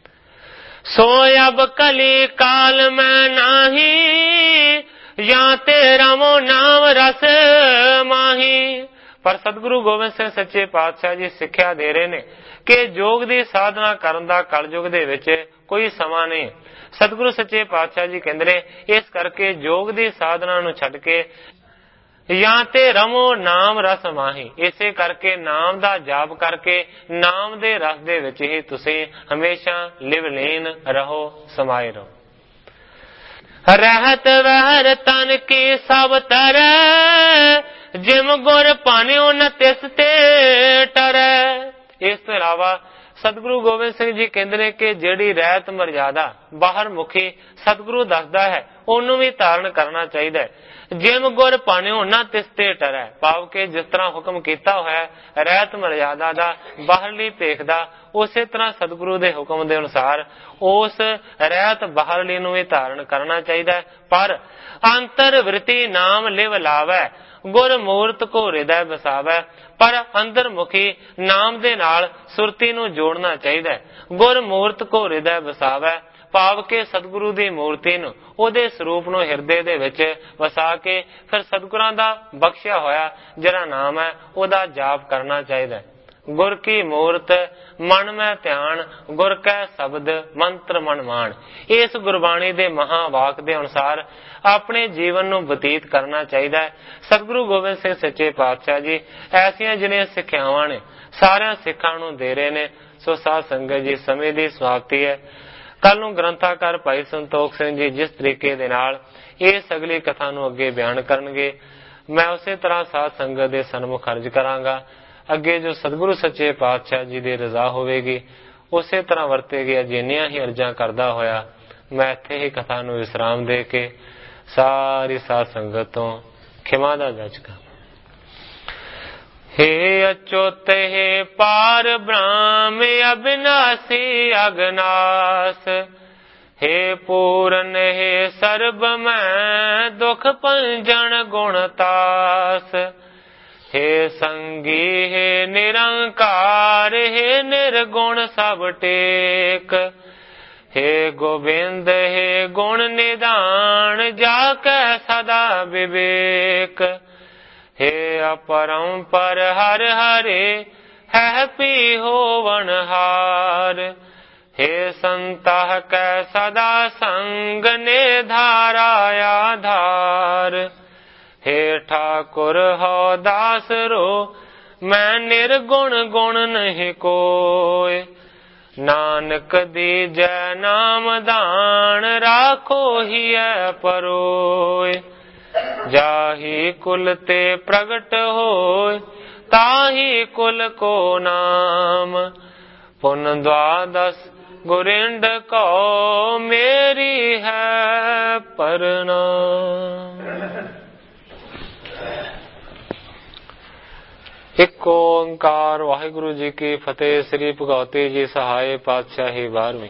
ਸੋ ਅਬ ਕਲੀ ਕਾਲ ਮੈਂ ਨਾਹੀ ਜਾਂ ਤੇ ਰਮੋ ਨਾਮ ਰਸ ਮਾਹੀ। ਪਰ ਸਤਿਗੁਰੂ ਗੋਬਿੰਦ ਸਿੰਘ ਸੱਚੇ ਪਾਤਸ਼ਾਹ ਜੀ ਸਿੱਖਿਆ ਦੇ ਰਹੇ ਨੇ ਕਿ ਯੋਗ ਦੀ ਸਾਧਨਾ ਕਰਨ ਦਾ ਕਲਯੁਗ ਦੇ ਵਿੱਚ ਕੋਈ ਸਮਾਂ ਨਹੀਂ। ਸਤਿਗੁਰੂ ਸੱਚੇ ਪਾਤਸ਼ਾਹ ਜੀ ਕਹਿੰਦੇ ਨੇ ਇਸ ਕਰਕੇ ਯੋਗ ਦੀ ਸਾਧਨਾ ਨੂੰ ਛੱਡ ਕੇ ਜਾਂ ਤੇ ਰਮੋ ਨਾਮ ਰਸ ਮਾਹੀ, ਇਸੇ ਕਰਕੇ ਨਾਮ ਦਾ ਜਾਪ ਕਰਕੇ ਨਾਮ ਦੇ ਰਸ ਦੇ ਵਿੱਚ ਹੀ ਤੁਸੀਂ ਹਮੇਸ਼ਾ ਲਿਵ ਲੀਨ ਰਹੋ, ਸਮਾਏ ਰਹੋ। ਰਹਿਤ ਵਹਿਰ ਤਨ ਕੀ ਸਭ ਤਰੈ ਜਿਮ ਗੁਰ ਪਾਨਿਓ ਨ ਤਿਸ ਤੇ ਟਰੈ। ਇਸ ਤੋਂ ਇਲਾਵਾ ਸਤਿਗੁਰੂ ਗੋਬਿੰਦ ਸਿੰਘ ਜੀ ਕਹਿੰਦੇ ਨੇ ਕਿ ਜਿਹੜੀ ਰਹਿਤ ਮਰਜ਼ਾਦਾ ਬਾਹਰ ਮੁਖੀ ਸਤਿਗੁਰੂ ਦੱਸਦਾ ਹੈ ਉਹਨੂੰ ਵੀ ਧਾਰਨ ਕਰਨਾ ਚਾਹੀਦਾ ਹੈ। ਜਿਮ ਗੁਰ ਪਾਨਿਓ ਨਾ ਤਿਸ ਤੇ ਟਰੈ ਭਾਵ ਕਿ ਜਿਸ ਤਰ੍ਹਾਂ ਹੁਕਮ ਕੀਤਾ ਹੋਇਆ ਰਹਿਤ ਮਰਜ਼ਾਦਾ ਦਾ ਬਾਹਰਲੀ ਭੇਖ ਦਾ, ਉਸੇ ਤਰ੍ਹਾਂ ਸਤਿਗੁਰੂ ਦੇ ਹੁਕਮ ਦੇ ਅਨੁਸਾਰ ਉਸ ਰਹਿਤ ਬਾਹਰਲੀ ਨੂੰ ਵੀ ਧਾਰਨ ਕਰਨਾ ਚਾਹੀਦਾ ਹੈ। ਪਰ ਅੰਤਰ ਵ੍ਰਿਤੀ ਨਾਮ ਲਿਵ ਲਾਵੈ ਗੁਰ ਮੂਰਤ ਕੋ ਹਿਰਦੈ ਵਸਾਵੈ। ਪਰ ਅੰਦਰ ਮੁਖੀ ਨਾਮ ਦੇ ਨਾਲ ਸੁਰਤੀ ਨੂੰ ਜੋੜਨਾ ਚਾਹੀਦਾ ਹੈ। ਗੁਰ ਮੂਰਤ ਕੋ ਹਿਰਦੈ ਵਸਾਵੈ ਭਾਵ ਕਿ ਸਤਿਗੁਰੂ ਦੀ ਮੂਰਤੀ ਨੂੰ, ਉਹਦੇ ਸਰੂਪ ਨੂੰ ਹਿਰਦੇ ਦੇ ਵਿੱਚ ਵਸਾ ਕੇ ਫਿਰ ਸਤਿਗੁਰਾਂ ਦਾ ਬਖਸ਼ਿਆ ਹੋਇਆ ਜਿਹੜਾ ਨਾਮ ਹੈ ਉਹਦਾ ਜਾਪ ਕਰਨਾ ਚਾਹੀਦਾ ਹੈ। ਗੁਰ ਕੀ ਮੂਰਤ ਮਨ ਮੈਂ ਧਿਆਨ ਗੁਰ ਕੈ ਸ਼ਬਦ ਮੰਤਰ ਮਨ ਮਾਨ। ਇਸ ਗੁਰਬਾਣੀ ਦੇ ਮਹਾਵਾਕ ਦੇ ਅਨੁਸਾਰ ਆਪਣੇ ਜੀਵਨ ਨੂੰ ਬਤੀਤ ਕਰਨਾ ਚਾਹੀਦਾ ਹੈ। ਸਤਿਗੁਰੂ ਗੋਬਿੰਦ ਸਿੰਘ ਸੱਚੇ ਪਾਤਸ਼ਾਹ ਜੀ ਐਸੀਆਂ ਜਿਹੜੀਆਂ ਸਿੱਖਿਆਵਾਂ ਨੇ ਸਾਰਿਆਂ ਸਿੱਖਾਂ ਨੂੰ ਦੇ ਰਹੇ ਨੇ। ਸੋ ਸਾਧ ਸੰਗਤ ਜੀ ਸਮੇਂ ਦੀ ਸਮਾਪਤੀ ਹੈ। ਕੱਲ ਨੂੰ ਗ੍ਰੰਥਾਕਾਰ ਭਾਈ ਸੰਤੋਖ ਸਿੰਘ ਜੀ ਜਿਸ ਤਰੀਕੇ ਦੇ ਨਾਲ ਇਸ ਅਗਲੀ ਕਥਾ ਨੂੰ ਅੱਗੇ ਬਿਆਨ ਕਰਨਗੇ ਮੈਂ ਉਸੇ ਤਰ੍ਹਾਂ ਸਾਧ ਸੰਗਤ ਦੇ ਸਨਮੁਖ ਅਰਜ ਕਰਾਂਗਾ। ਅੱਗੇ ਜੋ ਸਤਿਗੁਰੂ ਸੱਚੇ ਪਾਤਸ਼ਾਹ ਜੀ ਦੀ ਰਜ਼ਾ ਹੋਵੇਗੀ ਉਸੇ ਤਰ੍ਹਾਂ ਵਰਤੇ ਗਿਆ। ਜਿੰਨੀਆਂ ਹੀ ਅਰਜ਼ਾਂ ਕਰਦਾ ਹੋਇਆ ਮੈਂ ਇੱਥੇ ਹੀ ਕਥਾ ਨੂੰ ਵਿਸਰਾਮ ਦੇ ਕੇ ਸਾਰੀ ਸਾਧ ਸੰਗਤ ਤੋਂ ਖਿਮਾ ਦਾ ਜਾਚਕਾਂ। हे अच्युत हे पार ब्रह्म अविनाशी अगनाश, हे पूरन हे सर्ब मैं दुख पंजन गुणतास, हे संगी हे निरंकार हे निर्गुण सब टेक, हे गोविंद हे गुण निदान जाकै सदा विवेक, हे अपरंपर हर हरे है पी होवन हार, हे संतः कै सदा संग ने धारा आधार, हे ठाकुर हो दास रो मैं निर्गुण गुण नहीं कोय, नानक दीजै नाम दान राखो ही है परोय, जाही कुल ते प्रगट होय ताही कुल को नाम, पुन द्वादश गुरिंड को मेरी है प्रणाम। एक ओंकार वाहिगुरु जी की फतेह। श्री भगवती जी सहाय पातशाही बारहवीं।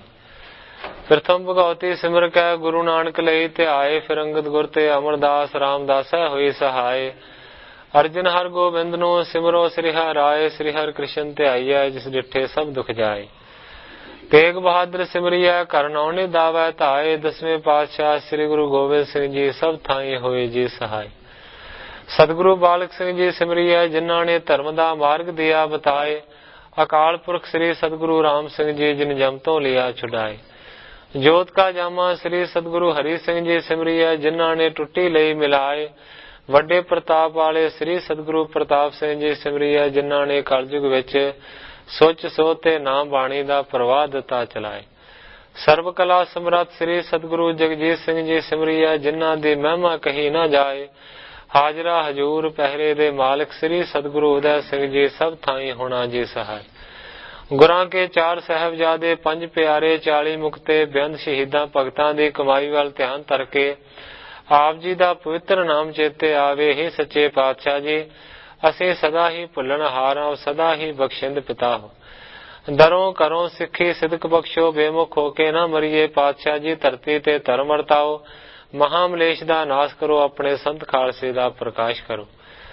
प्रथम भगवती सिमर कै गुरु नानक लई ध्याए, फिर अंगद गुर ते अमरदास रामदास होई सहाय, अर्जन हर गोबिंद नो सिमरो श्री हर राय, श्री हर कृष्ण ध्याइया जिस डिठे सब दुख जाए, तेग बहादुर सिमरिया करनौने दावै धाए, दसवें पातशाह श्री गुरु गोबिंद सिंह जी सब थाई होए जी सहाय, सतगुरु बालक सिंह जी सिमरिया जिन्हों ने धर्म दा मार्ग दिया बताए, अकाल पुरख श्री सतगुरु राम सिंह जी जिन जम तो लिया छुड़ाए, जोत का जामा श्री सतगुरु हरि सिंह जी सिमरिया जिन्हों ने टुट्टी लई मिलाए, वड्डे प्रताप वाले श्री सतगुरु प्रताप सिंह जी सिमरिया जिन्हों ने कलयुग विच सोच सोते नाम बाणी दा प्रवाह दिता चलाए, सर्व कला समर्थ श्री सतगुरु जगजीत सिंह जी सिमरिया जिन्हों दी महिमा कही ना जाए, हाजरा हजूर पहरे दे मालिक श्री सतगुरु उदय सिंह जी सब थाई होना जी सहाय, गुरां के चार साहबजादे पंज प्यारे चाली मुक्ते बेअंत शहीदां भगतां दी कमाई वाल ध्यान धरके आप जी दा पवित्र नाम चेते आवे, ही सच्चे पातशाह जी असीं सदा ही भुल्लण हारां सदा ही बख्शिंद पिता हो, दरों करों सिखी सिदक बख्शो बेमुख होके ना मरिए, पातशाह जी धरती ते धर्म वरताओ, महामलेश दा नाश करो अपने संत खालसे दा प्रकाश करो,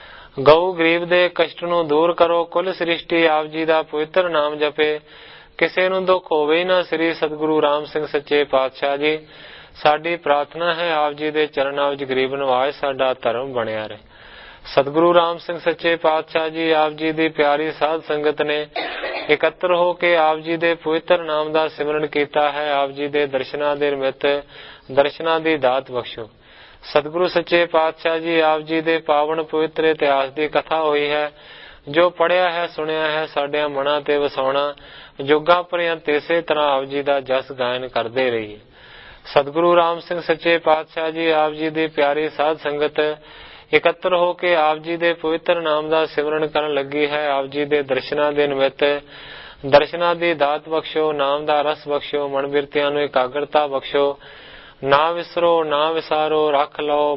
गऊ गरीब दे कष्ट नूं दूर करो, कुल सृष्टि आप जी दा पवित्र नाम जपे, किसे नूं दुख होवे ना श्री सतगुरु राम सिंह सच्चे पातशाह जी, साडी प्रार्थना है आप जी दे चरनां विच गरीब नवाज साडा धर्म बनिया रहे। सतगुरु राम सिंह सच्चे पातशाह जी आप जी दी प्यारी साध संगत ने इकत्र हो के आप जी दे पवित्र नाम दा सिमरन कीता है, आप जी दे दर्शनां दे निमित्त दर्शनां दी दात बख्शो, सतगुरु सच्चे पातशाह जी आप जी दे पावन पवित्र इतिहास की कथा हुई है, जो पढ़िया है सुनिया है साडियां मनां ते वसाउणा, जुगां पर्यंत इसे तरह आप जी दा जस गायन करदे रहिए। सतगुरु राम सिंह सच्चे पातशाह जी आप जी दी प्यारी साध संगत इकत्र हो के आप जी दे पवित्र नाम दा सिमरन करन लगी है, आप जी दे दर्शनां दे निमित्त दर्शनां दी दात बख्शो, नाम दा रस बख्शो, मन बिरतियां नूं एकाग्रता बख्शो, ना विसरो ना विसारो रख लो